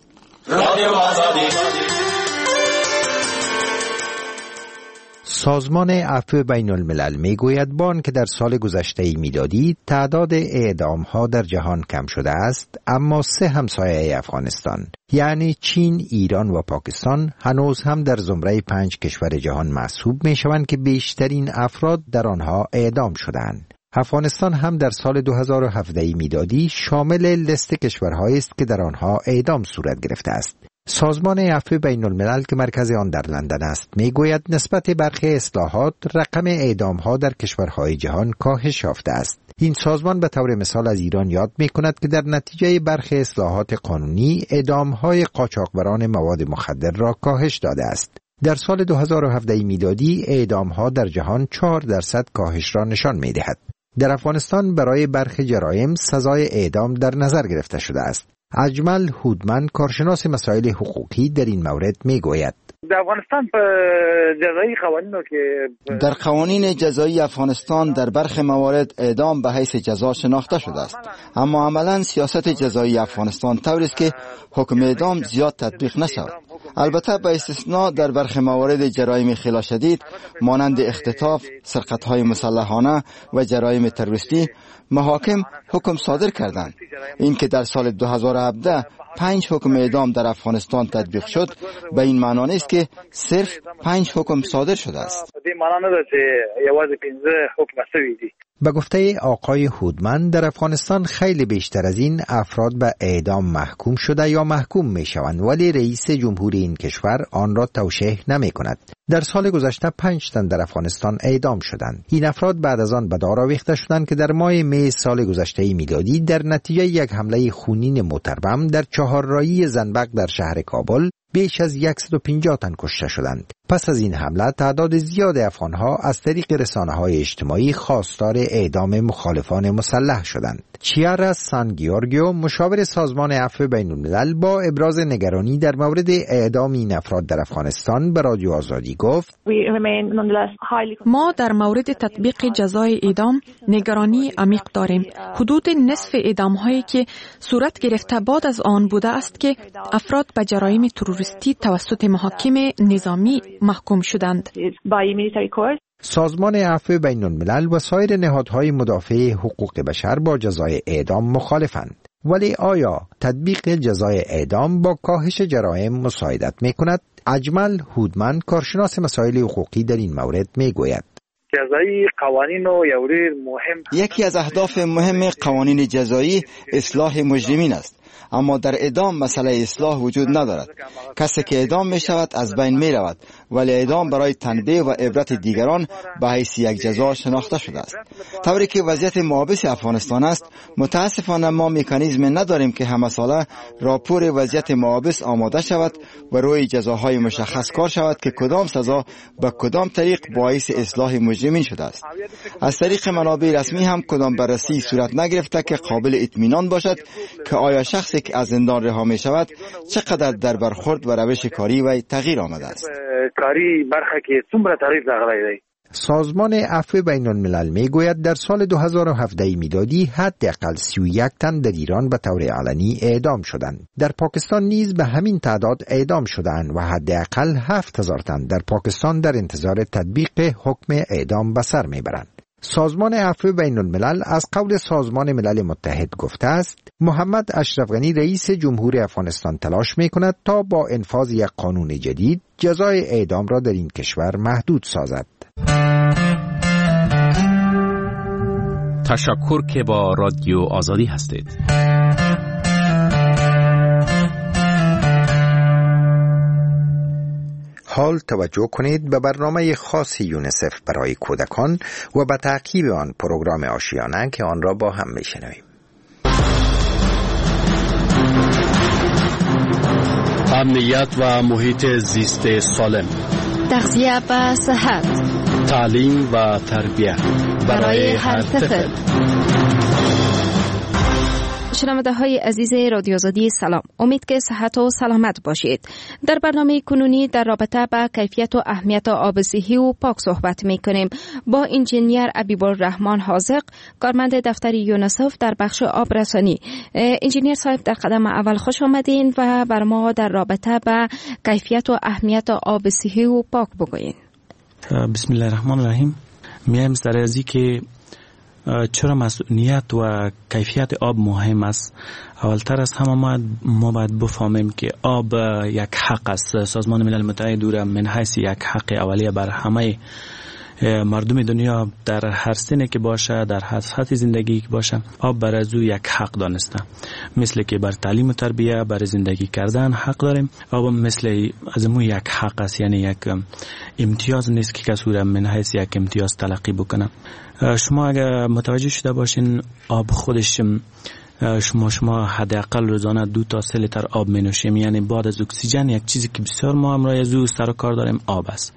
سازمان عفو بین الملل می گوید با آنکه در سال گذشته میلادی تعداد اعدام‌ها در جهان کم شده است، اما 3 همسایه افغانستان یعنی چین، ایران و پاکستان هنوز هم در زمره 5 کشور جهان محسوب می شوند که بیشترین افراد در آنها اعدام شدند. افغانستان هم در سال 2017 میلادی شامل لیست کشورهایی است که در آنها اعدام صورت گرفته است. سازمان عفو بین الملل که مرکز آن در لندن است میگوید نسبت برخی اصلاحات رقم اعدام‌ها در کشورهای جهان کاهش یافته است. این سازمان به طور مثال از ایران یاد می‌کند که در نتیجه برخی اصلاحات قانونی اعدام‌های قاچاقبران مواد مخدر را کاهش داده است. در سال 2017 میلادی اعدام‌ها در جهان 4% کاهش را نشان می‌دهد. در افغانستان برای برخی جرایم سزای اعدام در نظر گرفته شده است. اجمل هودمن، کارشناس مسائل حقوقی، در این مورد میگوید در افغانستان په جزایی قوانینو که در قوانین جزایی افغانستان در برخی موارد اعدام به حیث جزا شناخته شده است، اما عملا سیاست جزایی افغانستان طوری است که حکم اعدام زیاد تطبیق نشود. البته به استثناء در برخی موارد جرایم خیلی شدید مانند اختطاف، سرقت‌های مسلحانه و جرایم تروریستی محاکم حکم صادر کردند. این که در سال 2017 5 حکم اعدام در افغانستان تطبیق شد به این معنا نیست که صرف 5 حکم صادر شده است. به گفته آقای هودمن، در افغانستان خیلی بیشتر از این افراد به اعدام محکوم شده یا محکوم می شوند، ولی رئیس جمهوری این کشور آن را توشیح نمی کند. در سال گذشته 5 تن در افغانستان اعدام شدند. این افراد بعد از آن به دار آویخته شدند که در ماه می سال گذشته میلادی در نتیجه یک حمله خونین متربم در چهارراهی زنبق در شهر کابل بیش از 150 تن کشته شدند. پس از این حمله تعداد زیاد افغانها از طریق رسانه‌های اجتماعی خواستار اعدام مخالفان مسلح شدند. چیارا سان گیورگیو، مشاور سازمان عفو بین الملل، با ابراز نگرانی در مورد اعدام این افراد در افغانستان به رادیو آزادی گفت: ما در مورد تطبیق جزای اعدام نگرانی عمیق داریم. حدود نصف اعدام‌هایی که صورت گرفته بعد از آن بوده است که افراد به جرایم تروریستی توسط محاکم نظامی محکوم شدند. سازمان عفو بین الملل و سایر نهادهای مدافع حقوق بشر با جزای اعدام مخالفند. ولی آیا تطبیق جزای اعدام با کاهش جرایم مساعدت می کند؟ اجمل هودمن کارشناس مسائل حقوقی در این مورد می گوید. جزایی قوانین و یکی از اهداف مهم قوانین جزایی اصلاح مجرمین است، اما در اعدام مسئله اصلاح وجود ندارد. کسی که اعدام می شود از بین می رود، ولی اعدام برای تنبیه و عبرت دیگران به حیث یک جزا شناخته شده است. طوری که وضعیت محابس افغانستان است، متاسفانه ما مکانیزم نداریم که همه ساله راپور وضعیت محابس آماده شود و روی جزاهای مشخص کار شود که کدام سزا به کدام طریق باعث اصلاح مجرمین شده است. از طریق منابع رسمی هم کدام بررسی صورت نگرفته که قابل اطمینان باشد که آیا شخصی که از زندان رها می شود چقدر در برخورد و روش کاری و تغییر آمده است. سازمان عفو بین الملل می گوید در سال 2017 میلادی حداقل 31 تن در ایران به طور علنی اعدام شدند. در پاکستان نیز به همین تعداد اعدام شدند و حداقل 7000 تن در پاکستان در انتظار تطبیق حکم اعدام به سر میبرند. سازمان عفو بین الملل از قول سازمان ملل متحد گفته است محمد اشرف غنی رئیس جمهور افغانستان تلاش می کند تا با انفاذ یک قانون جدید جزای اعدام را در این کشور محدود سازد. تشکر که با رادیو آزادی هستید. حال توجه کنید به برنامه خاص یونیسف برای کودکان و به تعقیب آن پروگرام آشیانه که آن را با هم میشنویم. امنیت و محیط زیست سالم، تغذیه و صحت، تعلیم و تربیت برای هر طفل. شنونده های عزیز رادیو آزادی سلام، امید که صحت و سلامت باشید. در برنامه کنونی در رابطه با کیفیت و اهمیت آب صحی و پاک صحبت می کنیم با انجینیر حبیبالرحمن حاذق، کارمند دفتر یونیسف در بخش آب رسانی. انجینیر صاحب در قدم اول خوش آمدین و بر ما در رابطه با کیفیت و اهمیت آب صحی و پاک بگویید. بسم الله الرحمن الرحیم. میایم سر ازی که چرا مسئولیت و کیفیت آب مهم است. اولتر از همه ما باید بفهمیم که آب یک حق است. سازمان ملل متحد او را من حیث یک حق اولیه بر همه مردم دنیا در هر سنی که باشه، در هر سطح زندگی که باشه، آب بر از او یک حق دانسته. مثل که بر تعلیم و تربیه، بر زندگی کردن حق داریم، آب مثل از مو یک حق است، یعنی یک امتیاز نیست که کسی را من حیث یک امتیاز تلقی بکنه. شما اگر متوجه شده باشین آب خودش شما حداقل روزانه 2 تا 3 لیتر آب می نوشیم، یعنی بعد از اکسیژن یک چیزی که بسیار مهم را از او سر و کار داریم آب است.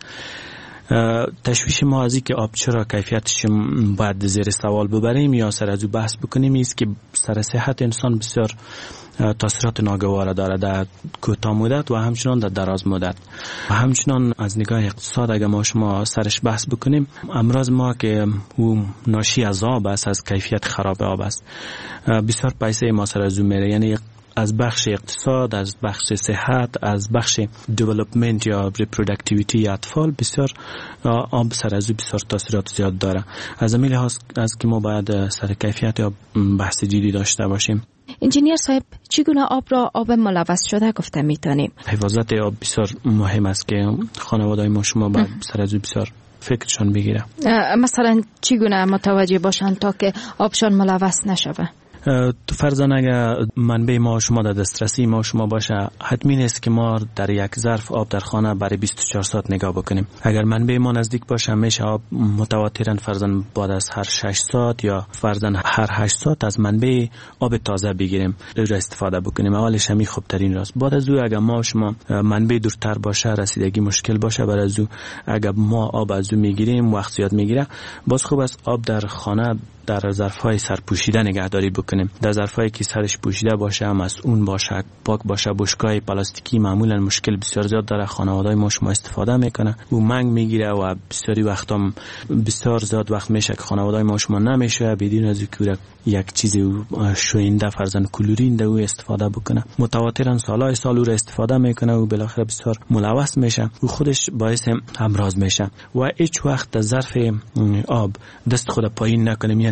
تشویش ما از این که آب چرا کیفیتش باید زیر سوال ببریم یا سر از او بحث بکنیم است که سر صحت انسان بسیار تاثیرات ناگوار داره در کوتاه مدت و همچنان در دراز مدت. و همچنان از نگاه اقتصاد اگر ما شما سرش بحث بکنیم، امراض ما که او ناشی از آب است، از کیفیت خراب آب است، بسیار پیسه ما سر از او میره. یعنی از بخش اقتصاد، از بخش صحت، از بخش دیولپمنت یا ریپروداکتیویتی اطفال، بسیار آب سر از او بسیار تاثیرات زیاد داره. از همین لحاظ از که ما باید سر کیفیت آب بحث جدی داشته باشیم. انجینیر صاحب، چگونه آب را آب ملوث شده گفته میتونیم؟ حفاظت آب بسیار مهم است که خانواده‌های ما شما باید سر از او بسیار فکرشان بگیره. مثلا چگونه متوجه باشن تا که آبشان ملوث نشوه؟ تو فرضاً اگر منبع ما شما در دسترسی ما شما باشه، حتمی نیست که ما در یک ظرف آب در خانه برای 24 ساعت نگاه بکنیم. اگر منبع ما نزدیک باشه، همیشه آب متواتراً فرضاً بعد از هر 6 ساعت یا فرضاً هر 8 ساعت از منبع آب تازه بگیریم، او را استفاده بکنیم. اولش همی خوب ترین راست. بعد از او اگر ما شما منبع دورتر باشه، رسیدگی مشکل باشه، بعد از او اگر ما آب از او میگیریم وقت زیاد میگیره، باز خوب است آب در خانه در ظرف‌های سرپوشیده نگهداری بکنیم. در ظرفایی که سرش پوشیده باشه، مسئول باشه، پاک باشه. بشکه‌های پلاستیکی معمولا مشکل بسیار زیاد داره، خانواده‌های ما شما استفاده میکنه، او منگ میگیره و بسیاری وقتا بسیار زیاد وقت میشه که خانواده‌های ما شما نمیشه بدون از اینکه یک چیز شوینده فرضاً کلورین ده او استفاده بکنه. متواتراً سالهای سال او را استفاده میکنه و بالاخره بسیار ملوث میشه و خودش باعث امراض میشه. و هیچ وقت در ظرف آب دست خود پایین نکنیم، یعنی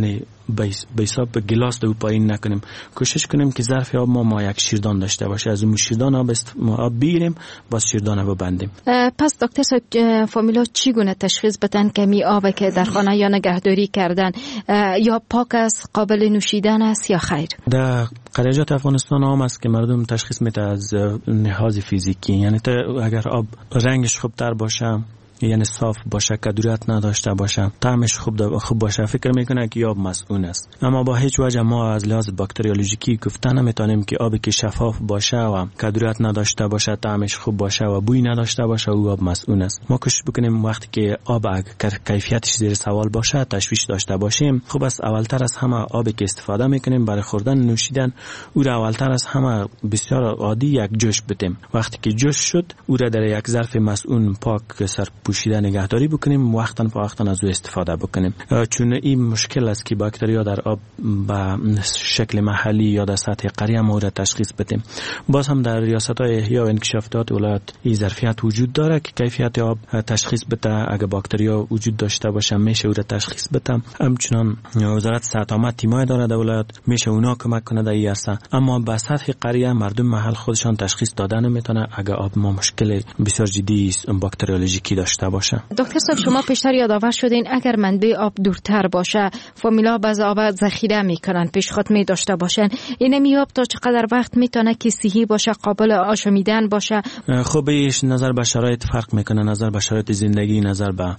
یعنی به حساب گلاس دو پایین نکنیم. کوشش کنیم که ظرف آب ما یک شیردان داشته باشه، از اون شیردان آب بگیریم باز شیردان رو ببندیم. پس دکتر صاحب فامیلا چگونه تشخیص بدن که می آب که در خانه یا نگهداری کردن یا پاک است، قابل نوشیدن است یا خیر؟ در قریجات افغانستان هم است که مردم تشخیص میده از لحاظ فیزیکی، یعنی اگر آب رنگش خوب تر باشه، یعنی صاف باشه، کدورت نداشته باشه، طعمش خوب باشه، فکر میکنه که آب مسئول است. اما با هیچ وجه ما از لحاظ باکتریولوژیکی گفته نمیتونیم که آبی که شفاف باشه و کدورت نداشته باشه، طعمش خوب باشه و بوی نداشته باشه او آب مسئول است. ما کوشش بکنیم وقتی که آب کیفیتش زیر سوال باشه، تشویش داشته باشیم، خوب است اولتر از همه آبی که استفاده میکنیم برای خوردن نوشیدن او را اولتر از همه بسیار عادی یک جوش بدیم. وقتی که جوش شد او را در یک ظرف مسئول پاک پوشیده نگهداری بکنیم، وقتاً فوقتاً از او استفاده بکنیم، چون این مشکل است که باکتریا در آب به شکل محلی یا در سطح قریه ما را تشخیص بدیم. باز هم در ریاست‌های احیا و انکشاف داد ولایت این ظرفیت وجود داره که کیفیت آب تشخیص بده. اگه باکتریا وجود داشته باشه میشه او را تشخیص بده. همچنان وزارت صحت عامه تیمای داره در ولایت، میشه اونا کمک کنه در این عرصه. اما به سطح قریه مردم محل خودشان تشخیص دادن نمیتونه اگه آب ما مشکل بسیار جدی باکتریولوژیکی داشته باشه. دکتر صاحب شما پیشتر یادآور شدین اگر منبع آب دورتر باشه فامیلا بعض آب ذخیره میکنن پیش خود می داشته باشن، این آب تا چقدر وقت میتونه که صحی باشه، قابل آشامیدن باشه؟ خب ایش نظر به شرایط فرق میکنه، نظر به شرایط زندگی، نظر به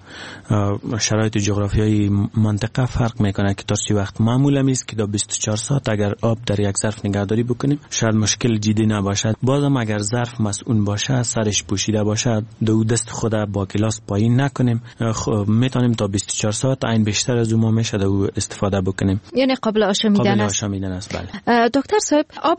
شرایط جغرافیایی منطقه فرق میکنه که تا چه وقت معمولا است که تا 24 ساعت اگر آب در یک ظرف نگهداری بکنیم شاید مشکل جدی نباشه. بازم اگر ظرف مسئول باشه، سرش پوشیده باشه، دو دست خود با گلاس پایین نکنیم، میتونیم تا 24 ساعت این بیشتر از اون میشه دو استفاده بکنیم، یعنی قابل آشامیدن است. قابل آشامیدن است بله. دکتر صاحب آب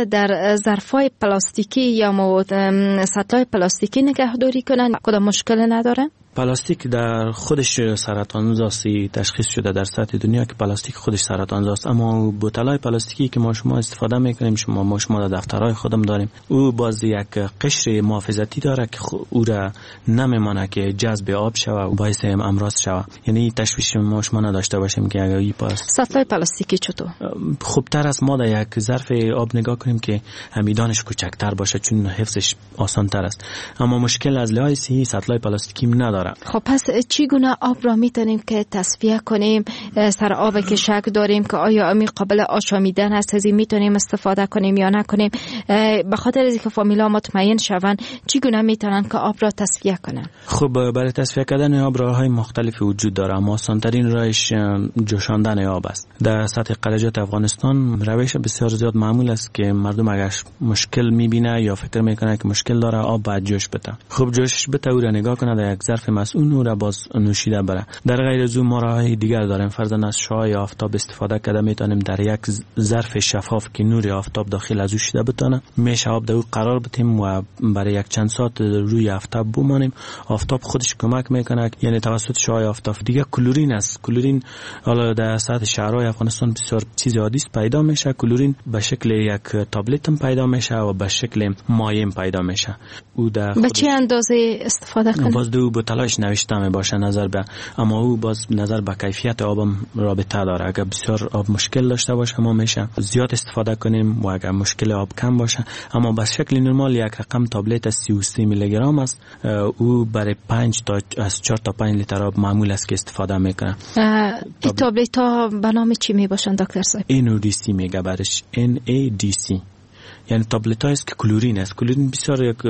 در ظرفای پلاستیکی یا سطلای پلاستیکی نگهداری کنن کدام مشکل نداره؟ پلاستیک در خودش سرطان‌زاست، تشخیص شده در سطح دنیا که پلاستیک خودش سرطان‌زاست. اما بوتلای پلاستیکی که ما شما استفاده میکنیم، شما در دفترهای خودم داریم، او باز یک قشر محافظتی داره که او را نمیمانه که جذب آب شوه و باعث امراض شوه. یعنی تشویش ما شما نداشته باشیم که اگر این سطلای پلاستیکی چطور خوبتر است ما در یک ظرف آب نگاه کنیم که میدانش کوچکتر باشه چون حفظش آسان تر است. اما مشکل از لحاظ صحی سطلای پلاستیکی نداره. خب پس چگونه آب را میتونیم که تصفیه کنیم؟ سر آب که شک داریم که آیا می قابل آشامیدن است، از این میتونیم استفاده کنیم یا نکنیم؟ به خاطر اینکه فامیلا مطمئن شون چگونه میتونن که آب را تصفیه کنن؟ خب برای تصفیه کردن آب راههای مختلفی وجود داره، اما آسان‌ترین راهش جوشاندن آب است. در سطح قریجات افغانستان روش بسیار زیاد معمول است که مردم اگر مشکل میبینه یا فکر میکنه که مشکل داره آب باید جوش بده. خب جوشش بده او را نگاه کنه در یک ظرف مسئول او را باز نوشیده بره. در غیر از اون ما راههای دیگر داریم، فرضاً از شعاع آفتاب استفاده کرده میتونیم در یک ظرف شفاف که نور آفتاب داخل از او شده بتونه میشه آب در او قرار بدیم و برای یک چند ساعت روی آفتاب بمانیم. آفتاب خودش کمک میکنه، یعنی توسط شعاع آفتاب. دیگه کلورین است. کلورین حالا در سطح شهرهای افغانستان بسیار چیز عادی است پیدا میشه. کلورین به شکل یک تابلت هم پیدا میشه و به شکل مایع پیدا میشه. او در به چه اندازه استفاده کنیم؟ باز دو بوتلاش نوشته می باشه نظر به، اما او باز نظر به کیفیت آبم رابطه داره. اگر بسیار آب مشکل داشته باشه ما میشه زیاد استفاده کنیم و اگر مشکل آب کم باشه، اما به شکل نرمال یک رقم تابلت 33 میلی گرم است، او برای 5 تا از 4 تا 5 لیتر آب معمول است که استفاده میکنه. این تابلت ها به نام چی می باشن دکتر صاحب؟ NADC میگه برش، NADC یعنی تابلت است که کلورین است. کلورین بسیار یک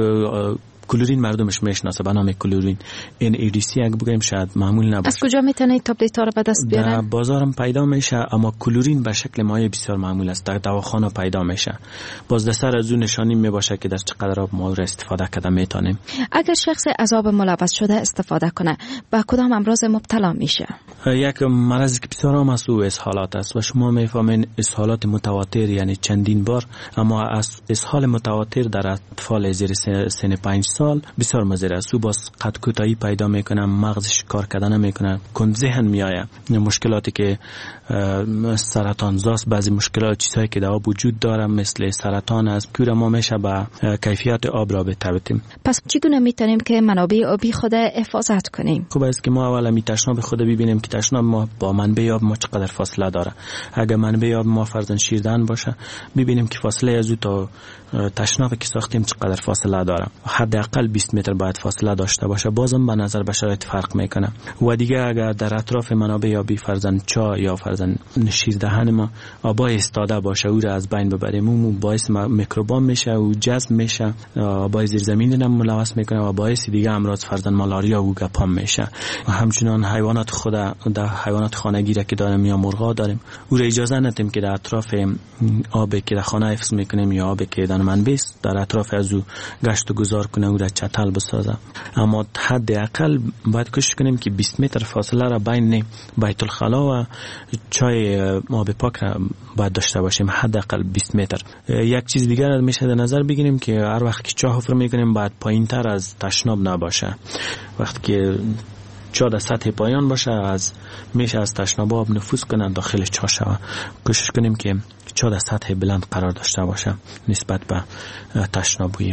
کلورین مردمش میشناسه به نام کلورین. NADC اگه بگیم شاید معمول نباشه. از کجا میتونه این تابلت ها رو به دست بیارن؟ در بازارم پیدا میشه، اما کلورین به شکل مایع بسیار معمول است، در دواخانه پیدا میشه. باز در سر از اون نشانی میباشه که در چقدر آب ما رو استفاده کرده میتونیم. اگر شخص از آب ملوث شده استفاده کنه با کدام امراض مبتلا میشه؟ یک مرضی که بسیار عام است او اسهالات است و شما میفهمین اسهالات متواتر یعنی چندین بار، اما اسهال متواتر در اطفال زیر سن 5 سال بسیار مضر است. او باز قد کوتاهی پیدا میکنه، مغزش کار کردن نمیکنه، کند ذهن میآید. مشکلاتی که سرطان زاست، بعضی مشکلات چیزهایی که در آب وجود داره مثل سرطان است که ما میشه با کیفیت آب رابطه بدیم. پس چگونه میتونیم که منابع آبی خود حفاظت کنیم؟ خوب است که ما اولا می تشناب خود ببینیم که تشناب ما با منبع آب ما چقدر فاصله داره. اگر منبع آب ما فرضاً شیردن باشه ببینیم که فاصله از او تا تشنابی که ساختیم چقدر فاصله داره. حداقل 20 متر باید فاصله داشته باشه. بازم به نظر به شرایط فرق میکنه. و دیگه اگر در اطراف منابع آبی فرضاً چاه یا فرضاً شیردهن ما آبای استاده باشه او را از بین ببریم، اون باعث میکروبام میشه و جذب میشه، آبای زیرزمینی هم ملوث میکنه و باعث دیگه امراض فرضاً مالاریا و گپام میشه. و همچنان حیوانات خود در حیوانات خانگی را که داریم یا مرغا داریم او را اجازه ندیم که در اطراف آبی که در خانه حفظ میکنیم یا آبی که در منبع در اطراف از او گشت و گذار کنه او را چتل بسازه. اما حداقل باید کوشش کنیم که 20 متر فاصله را بین بیت الخلا و چای آب پاک را باید داشته باشیم، حداقل 20 متر. یک چیز دیگر را میشه در نظر بگیریم که هر وقت که چاه حفر میکنیم باید پایین تر از تشناب نباشه. وقتی که چاه در سطح پایان باشه میشه از تشناب آب نفوذ کنن داخل چاه شوه. کوشش کنیم که چاه در سطح بلند قرار داشته باشه نسبت به تشنابویی.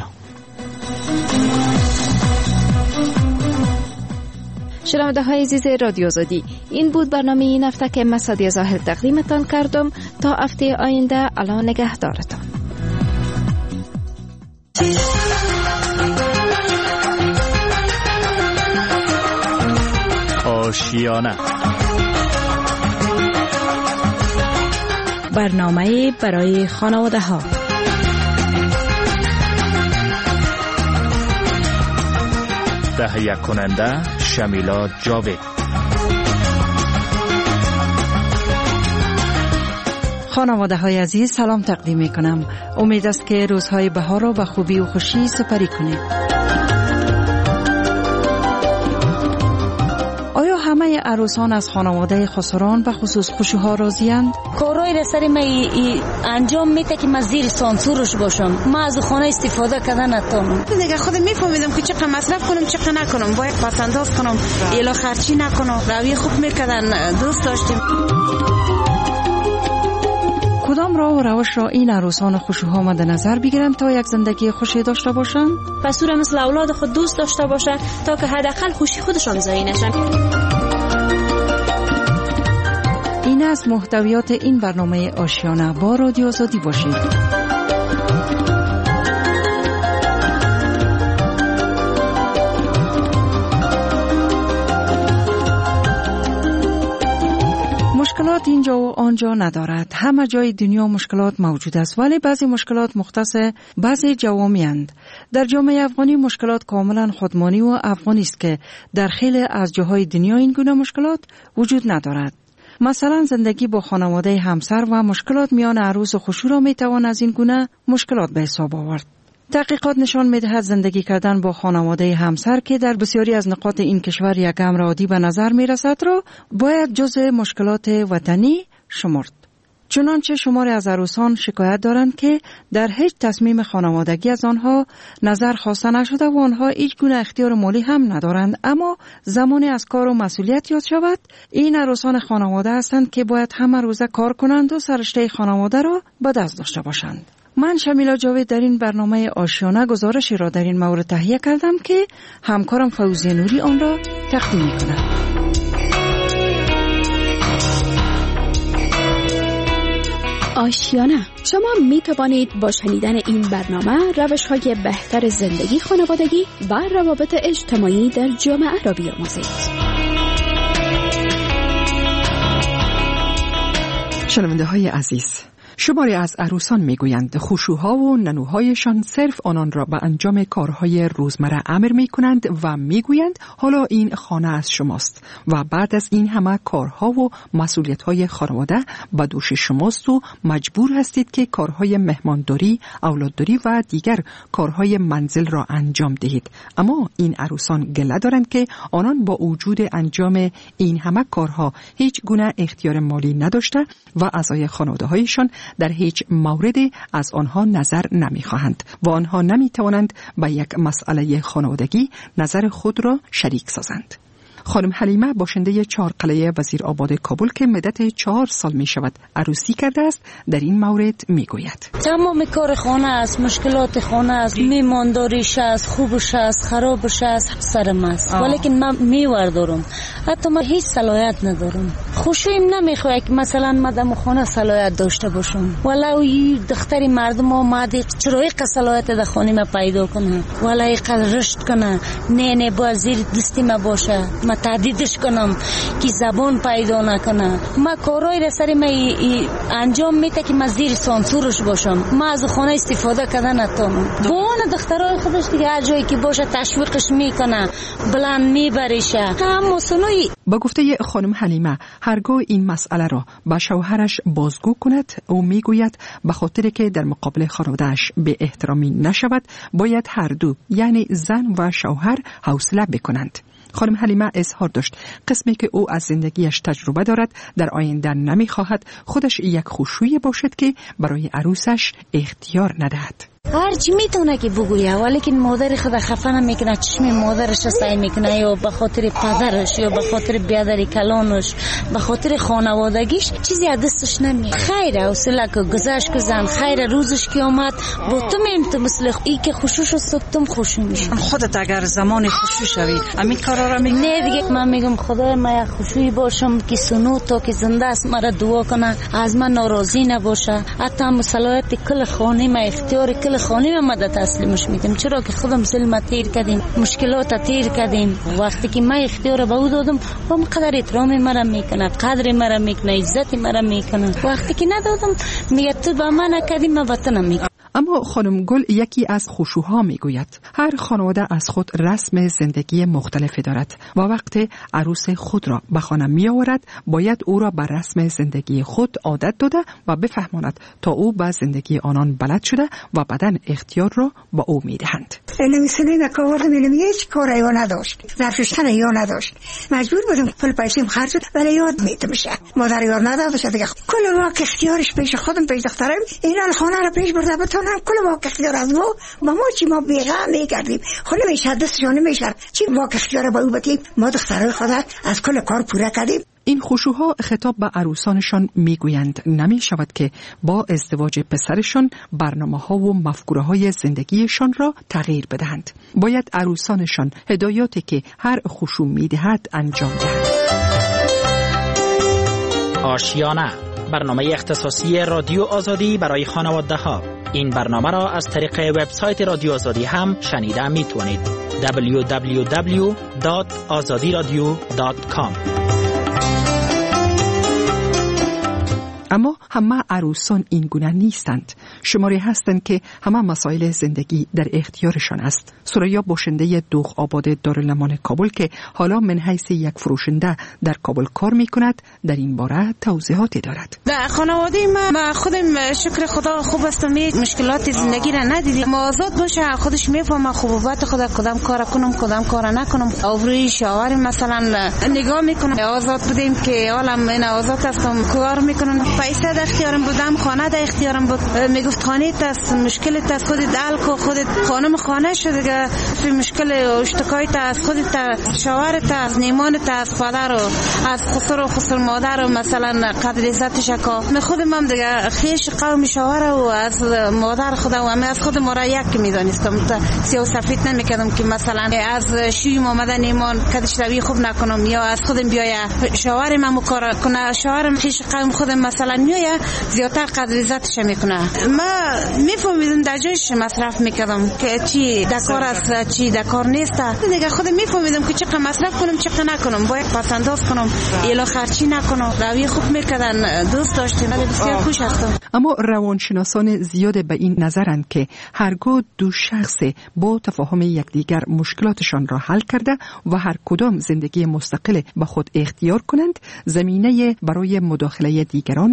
شنونده های عزیز رادیو آزادی، این بود برنامه این هفته که من سعدیه ظاهر تقدیمتان کردم. تا هفته آینده الله نگهدارتان. آشیانه، برنامه برای خانواده ها. تهیه کننده شمیلا جاوید. خانواده های عزیز سلام تقدیم می کنم. امید است که روزهای بهار را به خوبی و خوشی سپری کنید. آیا همه عروسان از خانواده خسران به خصوص خشوها راضی‌اند؟ کارهای را سر من انجام میده که من زیر سانسورش باشم. من از خانه استفاده کردن نتونم. دیگه خودم میفهمیدم که چقدر مصرف کنم چقدر نکنم، باید پسنداز کنم، الا خرچی نکنم. روی خوب میکردن، دوست داشتیم. کدام راه و روش را این عروسان خشوها مد نظر بگیرند تا یک زندگی خوشی داشته باشند؟ پس او را مثل اولاد خود دوست داشته باشند تا که حداقل خوشی خودشان ضایع نشن. این از محتویات این برنامه آشیانه. با رادیو آزادی باشید. مشکلات اینجا و آنجا ندارد. همه جای دنیا مشکلات موجود است، ولی بعضی مشکلات مختص بعضی جوامع اند. در جامعه افغانی مشکلات کاملا خودمانی و افغانی است که در خیلی از جاهای دنیا این گونه مشکلات وجود ندارد. مثلا زندگی با خانواده همسر و مشکلات میان عروس و خشو را میتوان از این گونه مشکلات به حساب آورد. تحقیقات نشان می‌دهد زندگی کردن با خانواده همسر که در بسیاری از نقاط این کشور یک امر عادی به نظر می‌رسد را باید جزء مشکلات وطنی شمرد. چنانچه شماری از عروسان شکایت دارند که در هیچ تصمیم خانوادگی از آنها نظر خواسته نشده و آنها هیچ گونه اختیار مالی هم ندارند، اما زمانی از کار و مسئولیت یاد شود این عروسان خانواده هستند که باید همه روزه کار کنند و سررشته خانواده را به دست داشته باشند. من شمیلا جاوید در این برنامه آشیانه گزارشی را در این مورد تهیه کردم که همکارم فوزی نوری آن را تقدیم می‌کند. آشیانه. شما می توانید با شنیدن این برنامه روش‌های بهتر زندگی خانوادگی و روابط اجتماعی در جامعه را بیاموزید. شنونده های عزیز، شماری از عروسان میگویند خشوها و ننوهایشان صرف آنان را به انجام کارهای روزمره امر میکنند و میگویند حالا این خانه از شماست و بعد از این همه کارها و مسئولیت‌های خانواده به دوش شماست و مجبور هستید که کارهای مهمانداری، اولادداری و دیگر کارهای منزل را انجام دهید. اما این عروسان گله دارند که آنان با وجود انجام این همه کارها هیچ گونه اختیار مالی نداشته و اعضای خانواده‌هایشان در هیچ موردی از آنها نظر نمیخواهند و آنها نمیتوانند به یک مسئله خانوادگی نظر خود را شریک سازند. خانم حلیمه باشنده 4 قلعه وزیرآباد کابل که مدت 4 سال می شود عروسی کرده است در این مورد می گوید تمام کار خانه است، مشکلات خانه است، میمانداریش است، خوبش است، خرابش است، سرم است، ولیکن من میوردارم. حتی من هیچ صلاحیت ندارم. خوشیم نمیخواد که مثلا مدام خانه صلاحیت داشته باشم، ولی دختری مردم آمده چرا یک صلاحیت در خانه ما پیدا کنه، ولی یک رشد کنه، نه با زیر دستی ما باشه، تهدیدش کنم که زبان پیدا نکنه. ما کارهای را سر ما انجام میده که من زیر سانسورش باشم. ما از خانه استفاده کردن نتونم. با اون دخترای خودش دیگه هر جایی که باشه تشویقش میکنه، بلند میبریشه. هم سنوی. با گفته خانم حلیمه هرگاه این مسئله را با شوهرش بازگو کند او میگوید به خاطر که در مقابل خانواده‌اش به احترامی نشود باید هر دو یعنی زن و شوهر حوصله بکنند. خانم حلیمه اظهار داشت قسمی که او از زندگیش تجربه دارد در آینده نمیخواهد خودش یک خوشویی باشد که برای عروسش اختیار ندهد. هرچی میتونه که بگویه، ولی که مادر خود خفه نمیکنه، چشم مادرش را سعی میکنه یا به خاطر پدرش یا به خاطر بیادری کلانش به خاطر خانوادگیش چیزی از دستش نمیاد. خیر حوصله که گذشت که زن خیر روزش که آمد با تو میمت مثل ای که خوشوش و صبتم خوشو میشه. خودت اگر زمان خوشو شوی همین کارا را میگم. نه دیگه من میگم خدای من خوشویی باشم که سنو تا که زنده است مرا دعا کنه از من ناراضی نباشه. حتی مصالحات کل خانه ما اختیار کل خانه ما مدد تسلیمش میدم، چرا که خودم ظلم تیر کردیم، مشکلات تیر کردیم. وقتی که من اختیار به او دادم با قدر احترام مرا میکنه، قدر مرا میکنه، عزت مرا میکنه. وقتی که ندادم میگه تو با من نکردی من وطنم میکنم. اما خانم گل یکی از خشوها میگوید هر خانواده از خود رسم زندگی مختلفی دارد و وقتی عروس خود را به خانه می آورد باید او را بر رسم زندگی خود عادت داده و بفهماند تا او به زندگی آنان بلد شده و بعدن اختیار را با او می دهند. نمی‌سنی نکاوردم هیچ کاری نداشت، ظرفشتن یا نداشت، مجبور بودم پول پیسیم خرج شد ولی یاد میتمشه مادر یاد نداشت دیگه. کل واقع اختیارش پیش خودم پیش دخترم اینا خانه را پیش برده بتونم کل واقع اختیار از ما چی ما بیغم میکردیم خود میشه دستشون میشه چی واقع اختیار با او بدیم ما دخترای خدا از کل کار پوره کردیم. این خشوها خطاب به عروسانشان میگویند نمی شود که با ازدواج پسرشان برنامه‌ها و مفکوره‌های زندگیشان را تغییر بدهند. باید عروسانشان هدایاتی که هر خشو میدهد انجام دهند. آشیانه، برنامه اختصاصی رادیو آزادی برای خانواده‌ها. این برنامه را از طریق وبسایت رادیو آزادی هم شنیده میتونید. www.azadiradio.com. اما همه عروسان این گونه نیستند. شماری هستند که همه مسائل زندگی در اختیارشان است. سریا باشنده دوغ آباد دارالمان کابل که حالا من حیث یک فروشنده در کابل کار میکند در این باره توضیحاتی دارد. در خانواده ما خودم شکر خدا خوب هستم، مشکلات زندگی را ندیدیم. آزاد باشه خودش میفهمه خوبیت خدا، کدام کار کنم کدام کار نکنم. آوروی شاور مثلا نگاه میکنم. آزاد بودیم که حالا من آزاد هستم کار میکنم. پیسه در اختیارم بودم، خانه در اختیارم بود. میگفت خانه است مشکلت است خودت حل کو، خودت خانم خانه شده دیگه. فی مشکل اشتکایت است خودت، شوهرت است، نیمانت است، پدر و از خسر مادر و مثلا قدر عزتش کا. من خودم هم دیگه خیش قوم شوهر و از مادر خودم و از خود ما را یک میدانستم. سیاه و سفید نمیکردم که مثلا از شوی آمدن نیمان کدش روی خوب نکنم یا از خودم بیایا شوهرم هم کار کنه. شوهرم خیش قوم خودم مثلا میایا زیادتر قدر عزتش میکنه. ما میفهمیدم در جایش مصرف میکردم که چی دکار است چی دکار نیست. دیگه خودم میفهمیدم که چقدر مصرف کنم چقدر نکنم، باید پسنداز کنم، الا خرچی نکنم. روی خوب میکردن، دوست داشتیم، بسیار خوش هستم. اما روانشناسان زیاد به این نظرند که هرگاه دو شخص با تفاهم یکدیگر مشکلاتشان را حل کرده و هر کدام زندگی مستقل به خود اختیار کنند، زمینه برای مداخله دیگران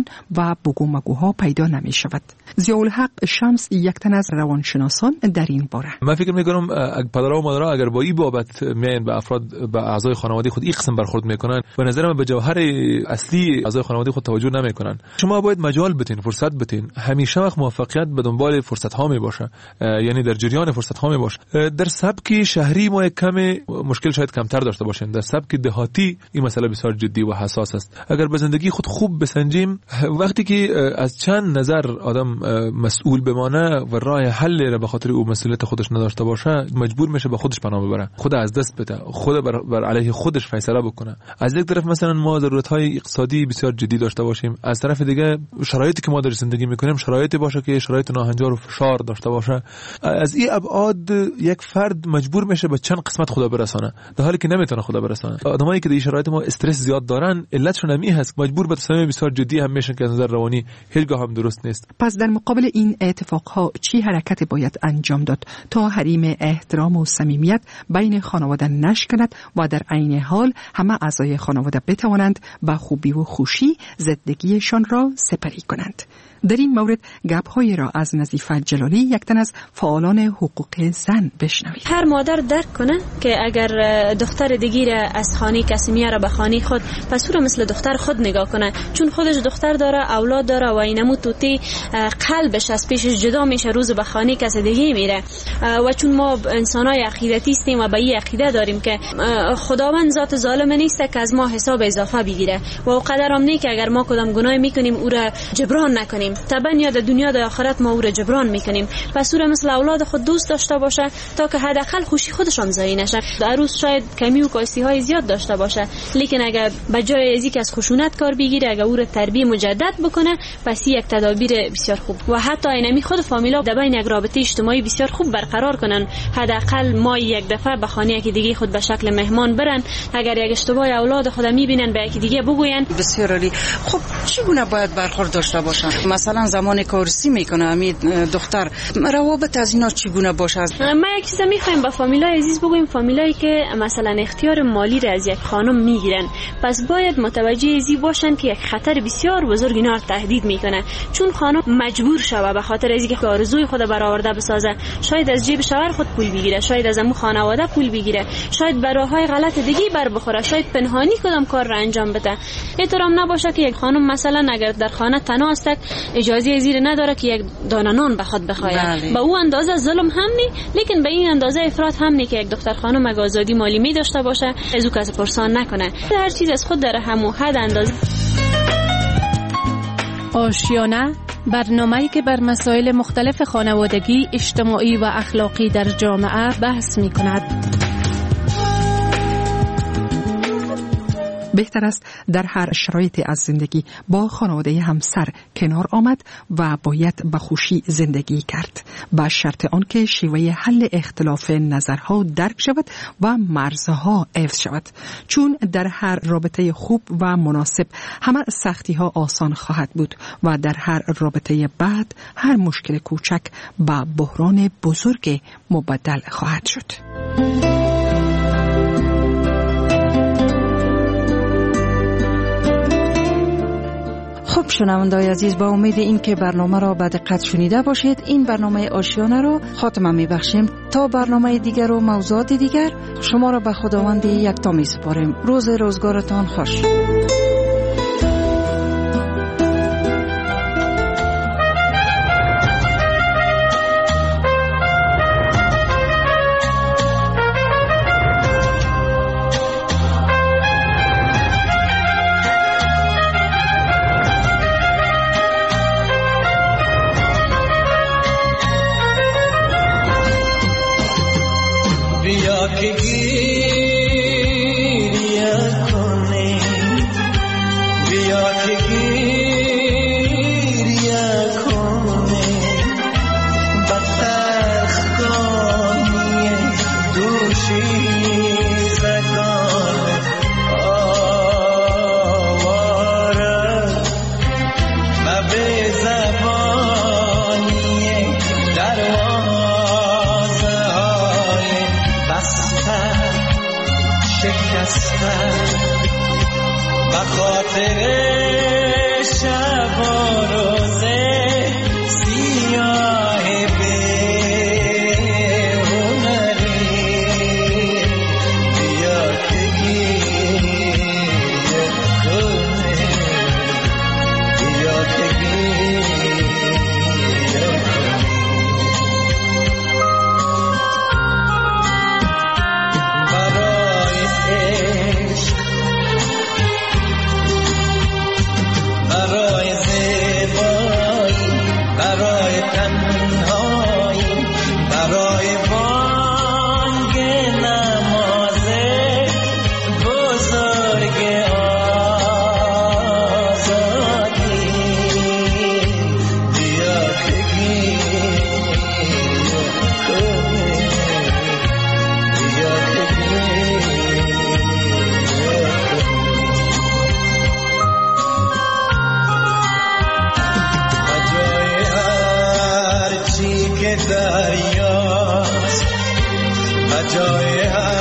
زیان و بگومگوها پیدا نمی شود. ضیاءالحق شمس یک تن از روانشناسان در این باره. من فکر میکنم پدرها و مادرها اگر با این بابت میان به افراد به اعضای خانواده خود این قسم برخورد میکنن، به نظر من به جوهر اصلی اعضای خانواده خود توجه نمیکنن. شما باید مجال بدین، فرصت بدین. همیشه وقت موفقیت به دنبال فرصت ها می باشه، یعنی در جریان فرصت ها می باشه. در سبک شهری ما کم مشکل شاید کمتر داشته باشیم، در سبک دهاتی این مسئله بسیار جدی و حساس است. اگر به زندگی خود خوب بسنجیم، وقتی که از چند نظر آدم مسئول بمانه و راه حل را به خاطر او مسئولیت خودش نداشته باشه، مجبور میشه به خودش پناه ببره، خود از دست بده، خود بر علیه خودش فیصله بکنه. از یک طرف مثلا ما ضرورت‌های اقتصادی بسیار جدی داشته باشیم، از طرف دیگه شرایطی که ما در زندگی میکنیم شرایطی باشه که شرایط ناهنجار و فشار داشته باشه. از این ابعاد یک فرد مجبور میشه به چند قسمت خدا برسانه، در حالی که نمیتونه خدا برسانه. آدمایی که در این شرایط ما استرس زیاد دارن، علتشون همین هست، مجبور به تصمیم بسیار جدی هم میشن که از نظر روانی هیچگاه هم درست نیست. پس در مقابل این اتفاقها چی حرکتی باید انجام داد تا حریم احترام و صمیمیت بین خانواده نشکند و در عین حال همه اعضای خانواده بتوانند با خوبی و خوشی زندگیشان را سپری کنند؟ در این مورد گپ‌های را از نظیفه جلالی، یک تن از فعالان حقوق زن، بشنوید. هر مادر درک کنه که اگر دختر دیگه را از خانه کسی میاره به خانه خود، پس او را مثل دختر خود نگاه کنه، چون خودش دختر داره، اولاد داره و اینمو توتی قلبش از پیشش جدا میشه روز به خانه کسی دیگه میره. و چون ما انسانای عقیدتی هستیم و به این عقیده داریم که خداوند ذات ظالم نیست که از ما حساب اضافه بگیره و قدرم نه که اگر ما کدام گناه میکنیم او را جبران نکنیم، طبعا یا در دنیا در آخرت ما او را جبران میکنیم. پس او را مثل اولاد خود دوست داشته باشه تا که حداقل خوشی خودشان ضایع نشه. عروس شاید کمی و کاستی های زیاد داشته باشه، لیکن اگر بجای از اینکه از خشونت کار بگیره، اگر او را تربیت مجدد بکنه، پس یک تدابیر بسیار خوب و حتی اینمی خود فامیلا در بین یک رابطه اجتماعی بسیار خوب برقرار کنن. حداقل ما یک دفعه به خانه یکی دیگه خود به شکل مهمان برن، اگر یک اشتباه اولاد خود میبینن به یکی دیگه بگوین. بسیار عالی. خب چگونه باید برخورد داشته باشن؟ مثلا زمان کارسی میکنه امید دختر، روابط از اینا چگونه باشه؟ ما یک چیز میخوایم با فامیلای عزیز بگویم، فامیلایی که مثلا اختیار مالی را از یک خانم میگیرن، پس باید متوجه ازی باشن که یک خطر بسیار بزرگ اینا رو تهدید میکنه، چون خانم مجبور شوه به خاطر از اینکه آرزوی خود برآورده بسازه، شاید از جیب شوهر خود پول بگیره، شاید از عمو خانواده پول بگیره، شاید براهای غلط دیگه بر بخوره، شاید پنهانی کدام کار را انجام بده. احترام نباشه که یک خانم مثلا اگر در خانه تنها است اجازه زیر نداره که یک دانه نان به خود بخوره. با او اندازه ظلم هم نی، لیکن به این اندازه افراط هم نی که یک دختر خانم اگه آزادی مالی می داشته باشه از او کسی پرسان نکنه. هر چیز از خود داره همو حد اندازه. آشیانه، برنامه‌ای که بر مسائل مختلف خانوادگی، اجتماعی و اخلاقی در جامعه بحث می‌کند. بهتر است در هر شرایطی از زندگی با خانواده همسر کنار آمد و باید به خوشی زندگی کرد، با شرط آنکه شیوه حل اختلاف نظرها درک شود و مرزها حفظ شود، چون در هر رابطه خوب و مناسب همه سختی ها آسان خواهد بود و در هر رابطه بد هر مشکل کوچک با بحران بزرگ مبدل خواهد شد. خب شنونده‌های عزیز، با امید این که برنامه را به دقت شنیده باشید، این برنامه آشیانه را خاتمه می‌بخشیم. تا برنامه دیگر و موضوعات دیگر شما را به خداوند یکتا می‌سپاریم. روزگارتان خوش. به خاطر شب دریاست و جای